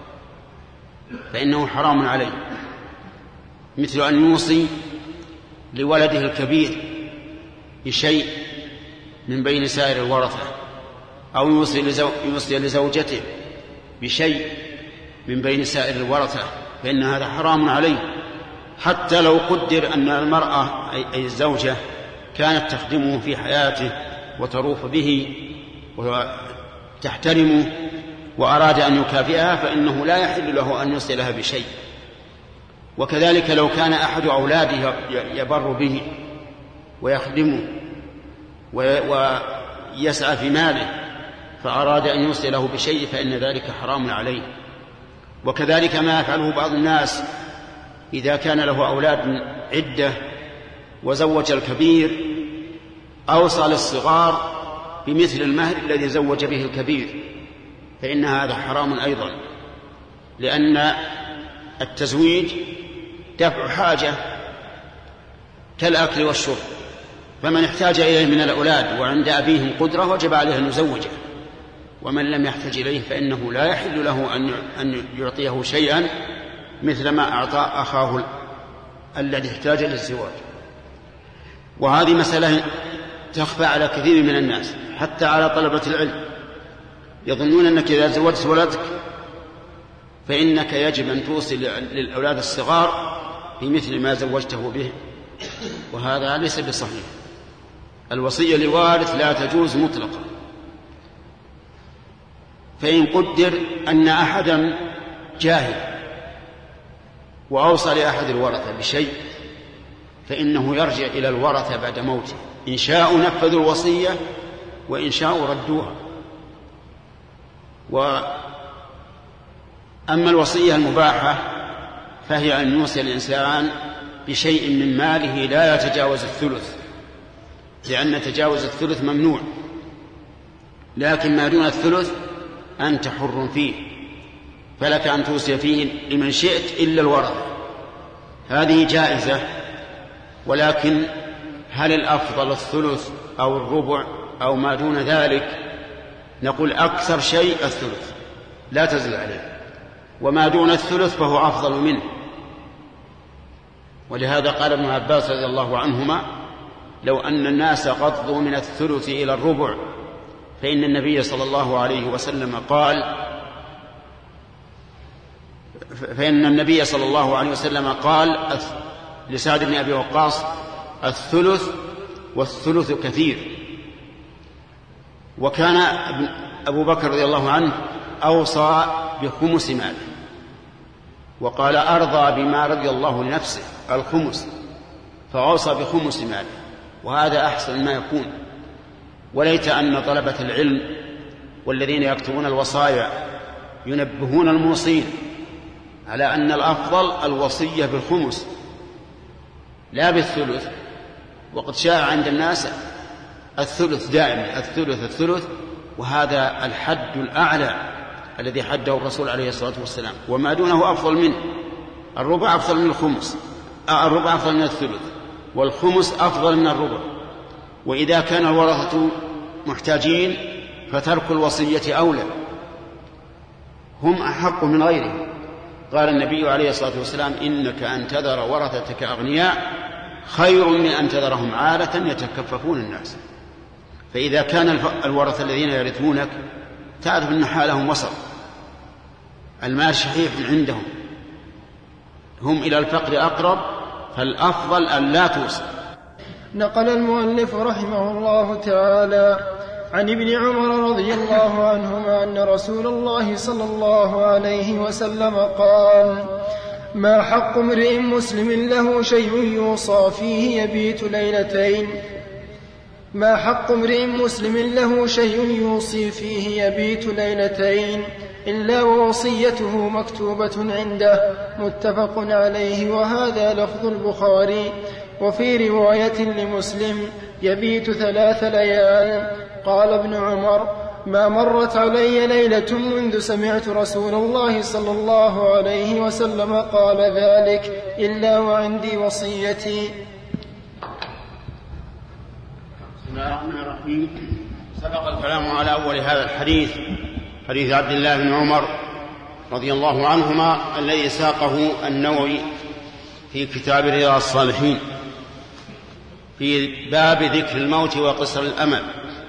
فإنه حرام عليه، مثل أن يوصي لولده الكبير بشيء من بين سائر الورثة، أو يوصي, لزو... يوصي لزوجته بشيء من بين سائر الورثة، فإن هذا حرام عليه، حتى لو قدر أن المرأة أي الزوجة كانت تخدمه في حياته وتروف به وتحترمه وأراد أن يكافئها، فإنه لا يحل له أن يوصي لها بشيء. وكذلك لو كان أحد أولاده يبر به ويخدمه ويسعى في ماله فأراد أن يوصي له بشيء فإن ذلك حرام عليه. وكذلك ما يفعله بعض الناس إذا كان له أولاد عدة وزوج الكبير أوصى للصغار بمثل المهر الذي زوج به الكبير، فإن هذا حرام أيضا، لأن التزويج دفع حاجة كالأكل والشرب، فمن احتاج إليه من الأولاد وعند أبيهم قدرة وجب عليه أن يزوجه، ومن لم يحتج إليه فإنه لا يحل له أن يعطيه شيئا مثل ما أعطى أخاه الذي احتاج إلى الزواج. وهذه مسألة تخفى على كثير من الناس حتى على طلبة العلم، يظنون أنك إذا زوجت ولدك فإنك يجب أن توصي للأولاد الصغار بمثل ما زوجته به، وهذا ليس بصحيح. الوصية لوارث لا تجوز مطلقا. فإن قدر أن أحدا جاهل وأوصى لأحد الورثة بشيء فإنه يرجع إلى الورثة بعد موته، إن شاءوا نفذوا الوصية وإن شاءوا ردوها. وأما الوصية المباحة فهي أن يوصي الإنسان بشيء من ماله لا يتجاوز الثلث، لأن تجاوز الثلث ممنوع، لكن ما دون الثلث أنت حر فيه، فلك أن توصي فيه لمن شئت إلا الورثة، هذه جائزة. ولكن هل الأفضل الثلث أو الربع أو ما دون ذلك؟ نقول أكثر شيء الثلث لا تزل عليه، وما دون الثلث فهو أفضل منه. ولهذا قال ابن عباس رضي الله عنهما: لو أن الناس قضوا من الثلث إلى الربع فإن النبي صلى الله عليه وسلم قال فإن النبي صلى الله عليه وسلم قال لسعد بن أبي وقاص: الثلث والثلث كثير. وكان أبو بكر رضي الله عنه أوصى بخمس ماله، وقال: أرضى بما رضي الله لنفسه الخمس، فأوصى بخمس ماله، وهذا أحسن ما يكون. وليت أن طلبة العلم والذين يكتبون الوصايا ينبهون الموصين على أن الأفضل الوصية بالخمس لا بالثلث. وقد شاع عند الناس الثلث دائما، الثلث الثلث، وهذا الحد الأعلى الذي حده الرسول عليه الصلاة والسلام، وما دونه أفضل منه. الربع أفضل من الخمس، الربع أفضل من الثلث، والخمس أفضل من الربع. وإذا كان الورثة محتاجين فترك الوصية أولى، هم أحق من غيرهم. قال النبي عليه الصلاة والسلام: إنك أن تذر ورثتك أغنياء خير من أن تذرهم عالة يتكففون الناس. فإذا كان الورثة الذين يرثونك تعرف أن حالهم وسط، المال شحيح عندهم، هم إلى الفقر أقرب، فالأفضل أن لا توصل. نقل المؤلف رحمه الله تعالى عن ابن عمر رضي الله عنهما أن رسول الله صلى الله عليه وسلم قال: ما حق امرئ مسلم له شيء يوصى فيه يبيت ليلتين ما حق امرئ مسلم له شيء يوصي فيه يبيت ليلتين إلا ووصيته مكتوبة عنده. متفق عليه، وهذا لفظ البخاري. وفي رواية لمسلم: يبيت ثلاث ليال. قال ابن عمر: ما مرت علي ليلة منذ سمعت رسول الله صلى الله عليه وسلم قال ذلك إلا وعندي وصيتي. بسم الله الرحمن الرحيم. سبق الكلام على أول هذا الحديث، حديث عبد الله بن عمر رضي الله عنهما الذي ساقه النووي في كتاب رياض الصالحين في باب ذكر الموت وقصر الأمل،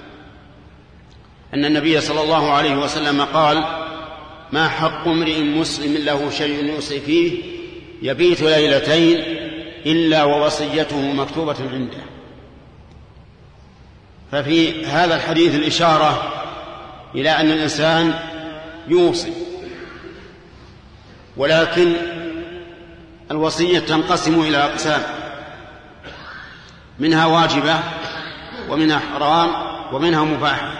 أن النبي صلى الله عليه وسلم قال: ما حق امرئ مسلم له شيء يوصي فيه يبيت ليلتين إلا ووصيته مكتوبة عنده. ففي هذا الحديث الإشارة إلى أن الإنسان يوصي، ولكن الوصية تنقسم إلى أقسام، منها واجبة ومنها حرام ومنها مباحة.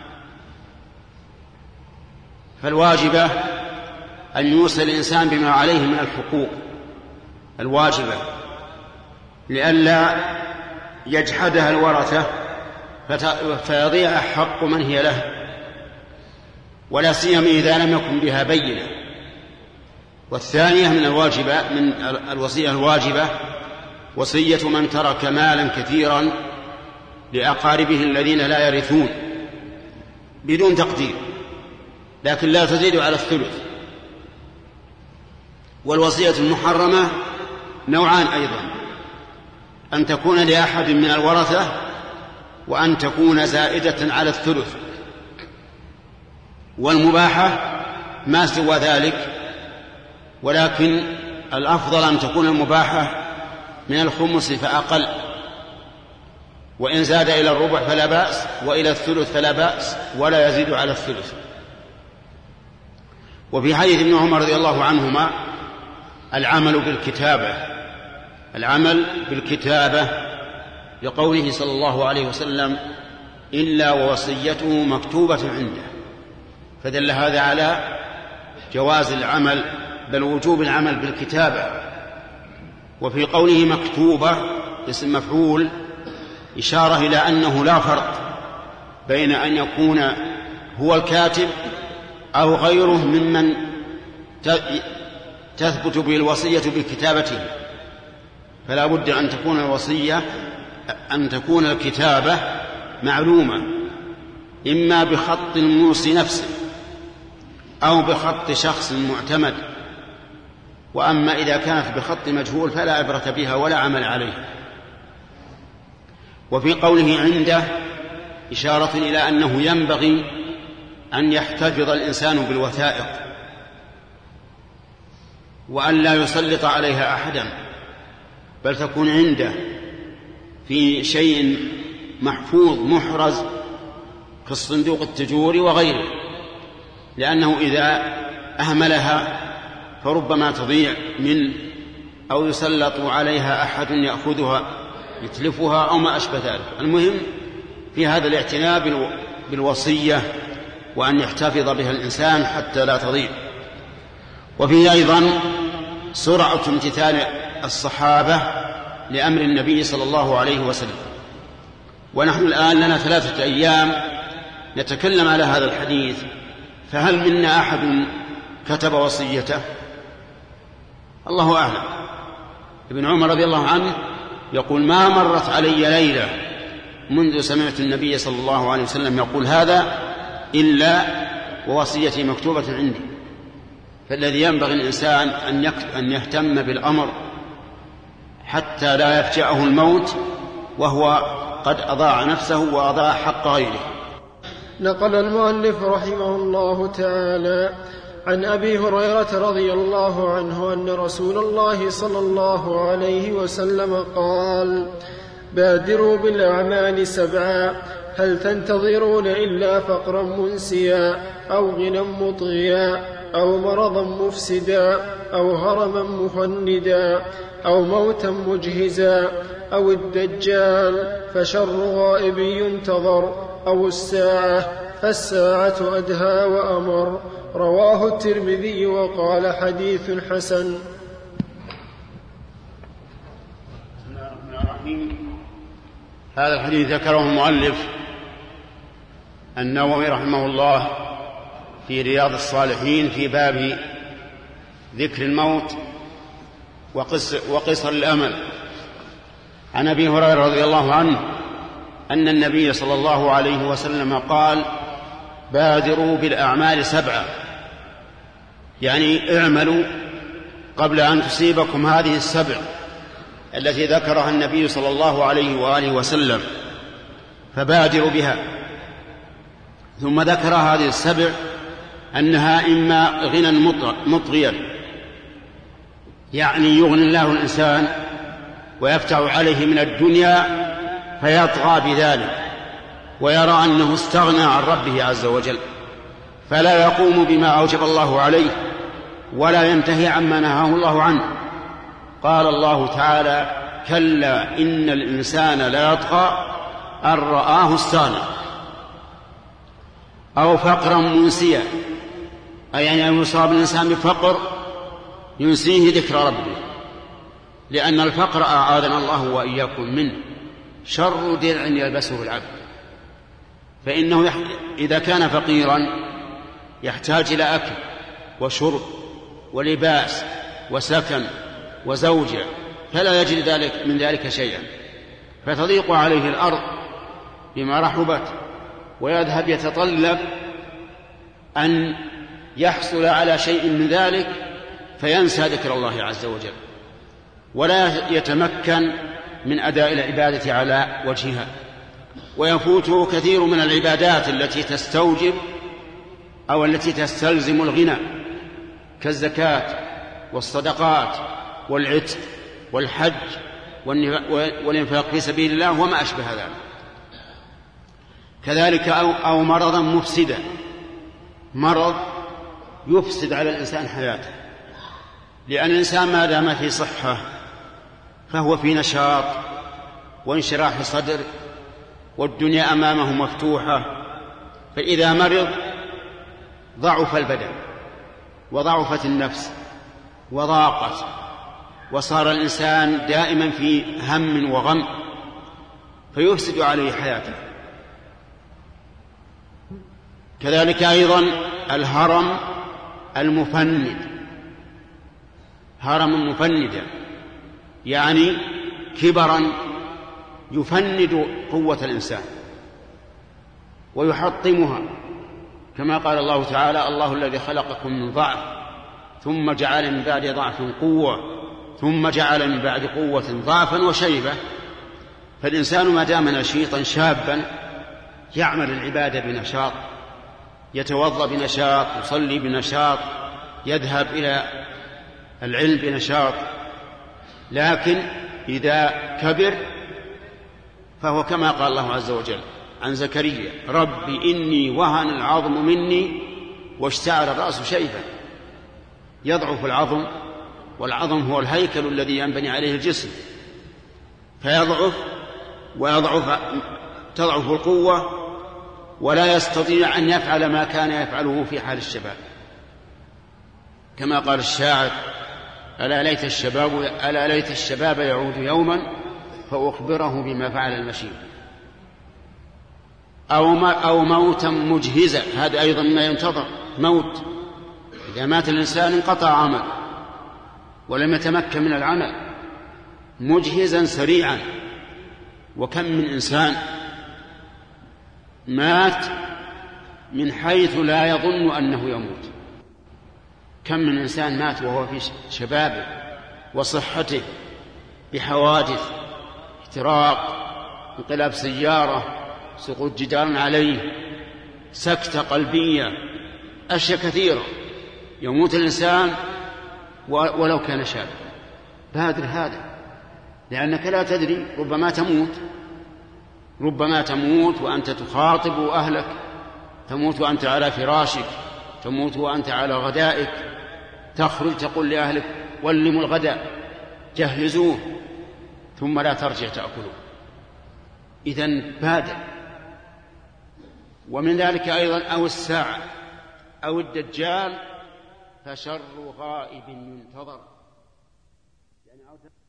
فالواجبة أن يوصي الإنسان بما عليه من الحقوق الواجبة لئلا يجحدها الورثة فيضيع حق من هي له، ولا سيما إذا لم يكن بها بينة. والثانية من الواجبة من الوصية الواجبة وصية من ترك مالا كثيرا لأقاربه الذين لا يرثون بدون تقدير، لكن لا تزيد على الثلث. والوصية المحرمة نوعان أيضا، أن تكون لأحد من الورثة وأن تكون زائدة على الثلث. والمباحة ما سوى ذلك، ولكن الأفضل أن تكون المباحة من الخمس فأقل، وإن زاد إلى الربع فلا بأس، وإلى الثلث فلا بأس، ولا يزيد على الثلث. وفي حديث ابن عمر رضي الله عنهما العمل بالكتابة العمل بالكتابة لقوله صلى الله عليه وسلم إلا ووصيته مكتوبة عنده، فدل هذا على جواز العمل بل وجوب العمل بالكتابة. وفي قوله مكتوبة اسم مفعول إشارة إلى أنه لا فرق بين أن يكون هو الكاتب أو غيره ممن تثبت به الوصية بكتابته، فلا بد أن تكون الوصية أن تكون الكتابة معلومة، إما بخط الموصي نفسه أو بخط شخص معتمد. وأما إذا كانت بخط مجهول فلا عبرة بها ولا عمل عليه. وفي قوله عنده إشارة إلى أنه ينبغي أن يحتفظ الإنسان بالوثائق وأن لا يسلط عليها أحدا، بل تكون عنده في شيء محفوظ محرز كالصندوق التجوري وغيره، لأنه إذا أهملها فربما تضيع منه أو يسلط عليها أحد يأخذها يتلفها أو ما أشبه ذلك. المهم في هذا الاعتناء بالوصية وأن يحتفظ بها الإنسان حتى لا تضيع. وفيه أيضا سرعة امتثال الصحابة لأمر النبي صلى الله عليه وسلم. ونحن الآن لنا ثلاثة أيام نتكلم على هذا الحديث، فهل منا أحد كتب وصيته؟ الله أعلم. ابن عمر رضي الله عنه يقول ما مرت علي ليلة منذ سمعت النبي صلى الله عليه وسلم يقول هذا إلا ووصيتي مكتوبة عندي. فالذي ينبغي الإنسان أن يهتم بالأمر حتى لا يفجأه الموت وهو قد أضاع نفسه وأضاع حق غيره. نقل المؤلف رحمه الله تعالى عن أبي هريرة رضي الله عنه أن رسول الله صلى الله عليه وسلم قال بادروا بالأعمال سبعا هل تنتظرون إلا فقرا منسيا أو غنى مطغيا أو مرضا مفسدا أو هرما مفندا أو موتا مجهزا أو الدجال فشر غائب ينتظر أو الساعة فالساعة أدهى وأمر. رواه الترمذي وقال حديث حسن. هذا الحديث ذكره المؤلف النووي رحمه الله في رياض الصالحين في باب ذكر الموت وقصر الأمل. عن أبي هريرة رضي الله عنه أن النبي صلى الله عليه وسلم قال بادروا بالأعمال سبعة، يعني اعملوا قبل أن تصيبكم هذه السبع التي ذكرها النبي صلى الله عليه وآله وسلم، فبادروا بها. ثم ذكر هذه السبع أنها إما غنى مطغيا، يعني يغني الله الإنسان ويفتح عليه من الدنيا فيطغى بذلك ويرى أنه استغنى عن ربه عز وجل فلا يقوم بما أوجب الله عليه ولا ينتهي عما نهاه الله عنه. قال الله تعالى كلا إن الإنسان لا يطغى أن رآه استغنى. أو فقرا منسيا، أي يعني أن يصاب الإنسان بفقر ينسيه ذكر ربه، لأن الفقر أعاذنا الله وإياكم منه شر درع يلبسه العبد، فإنه يح... إذا كان فقيرا يحتاج إلى أكل وشرب ولباس وسكن وزوجة فلا يجد ذلك من ذلك شيئا، فتضيق عليه الأرض بما رحبت ويذهب يتطلب أن يحصل على شيء من ذلك فينسى ذكر الله عز وجل. ولا يتمكن من أداء العبادة على وجهها، ويفوته كثير من العبادات التي تستوجب أو التي تستلزم الغنى كالزكاة والصدقات والعتق والحج والإنفاق في سبيل الله وما أشبه ذلك. كذلك أو, أو مرضا مفسدا، مرض يفسد على الإنسان حياته، لأن الإنسان ما دام في صحة فهو في نشاط وانشراح صدر والدنيا أمامه مفتوحة، فإذا مرض ضعف البدن وضعفت النفس وضاقت، وصار الإنسان دائما في هم وغم فيفسد عليه حياته. كذلك أيضا الهرم المفند، هرم مفندا يعني كبرا يفند قوة الإنسان ويحطمها، كما قال الله تعالى: الله الذي خلقكم من ضعف ثم جعل من بعد ضعف قوة ثم جعل من بعد قوة ضعفا وشيبة. فالإنسان ما دام نشيطا شابا يعمل العبادة بنشاط، يتوضأ بنشاط، يصلي بنشاط، يذهب إلى العلم بنشاط. لكن إذا كبر فهو كما قال الله عز وجل عن زكريا: رب إني وهن العظم مني واشتعل الرأس شيبا. يضعف العظم، والعظم هو الهيكل الذي ينبني عليه الجسم، فيضعف ويضعف تضعف القوة ولا يستطيع أن يفعل ما كان يفعله في حال الشباب، كما قال الشاعر: ألا ليت الشباب ألا ليت الشباب يعود يوما فأخبره بما فعل المشيب. أو أو موتا مجهزا، هذا أيضا ما ينتظر، موت. إذا مات الإنسان انقطع عمل ولم يتمكن من العمل، مجهزا سريعا. وكم من إنسان مات من حيث لا يظن أنه يموت، كم من إنسان مات وهو في شبابه وصحته بحوادث، احتراق، انقلاب سيارة، سقوط جدار عليه، سكتة قلبية، أشياء كثيرة. يموت الإنسان ولو كان شابا. بادر هذا، لأنك لا تدري، ربما تموت ربما تموت وأنت تخاطب أهلك، تموت وأنت على فراشك، تموت وأنت على غدائك، تخرج تقول لأهلك: ولموا الغداء، جهزوه، ثم لا ترجع تأكله. إذن بادر. ومن ذلك أيضا أو الساعة أو الدجال، فشر غائب ينتظر. يعني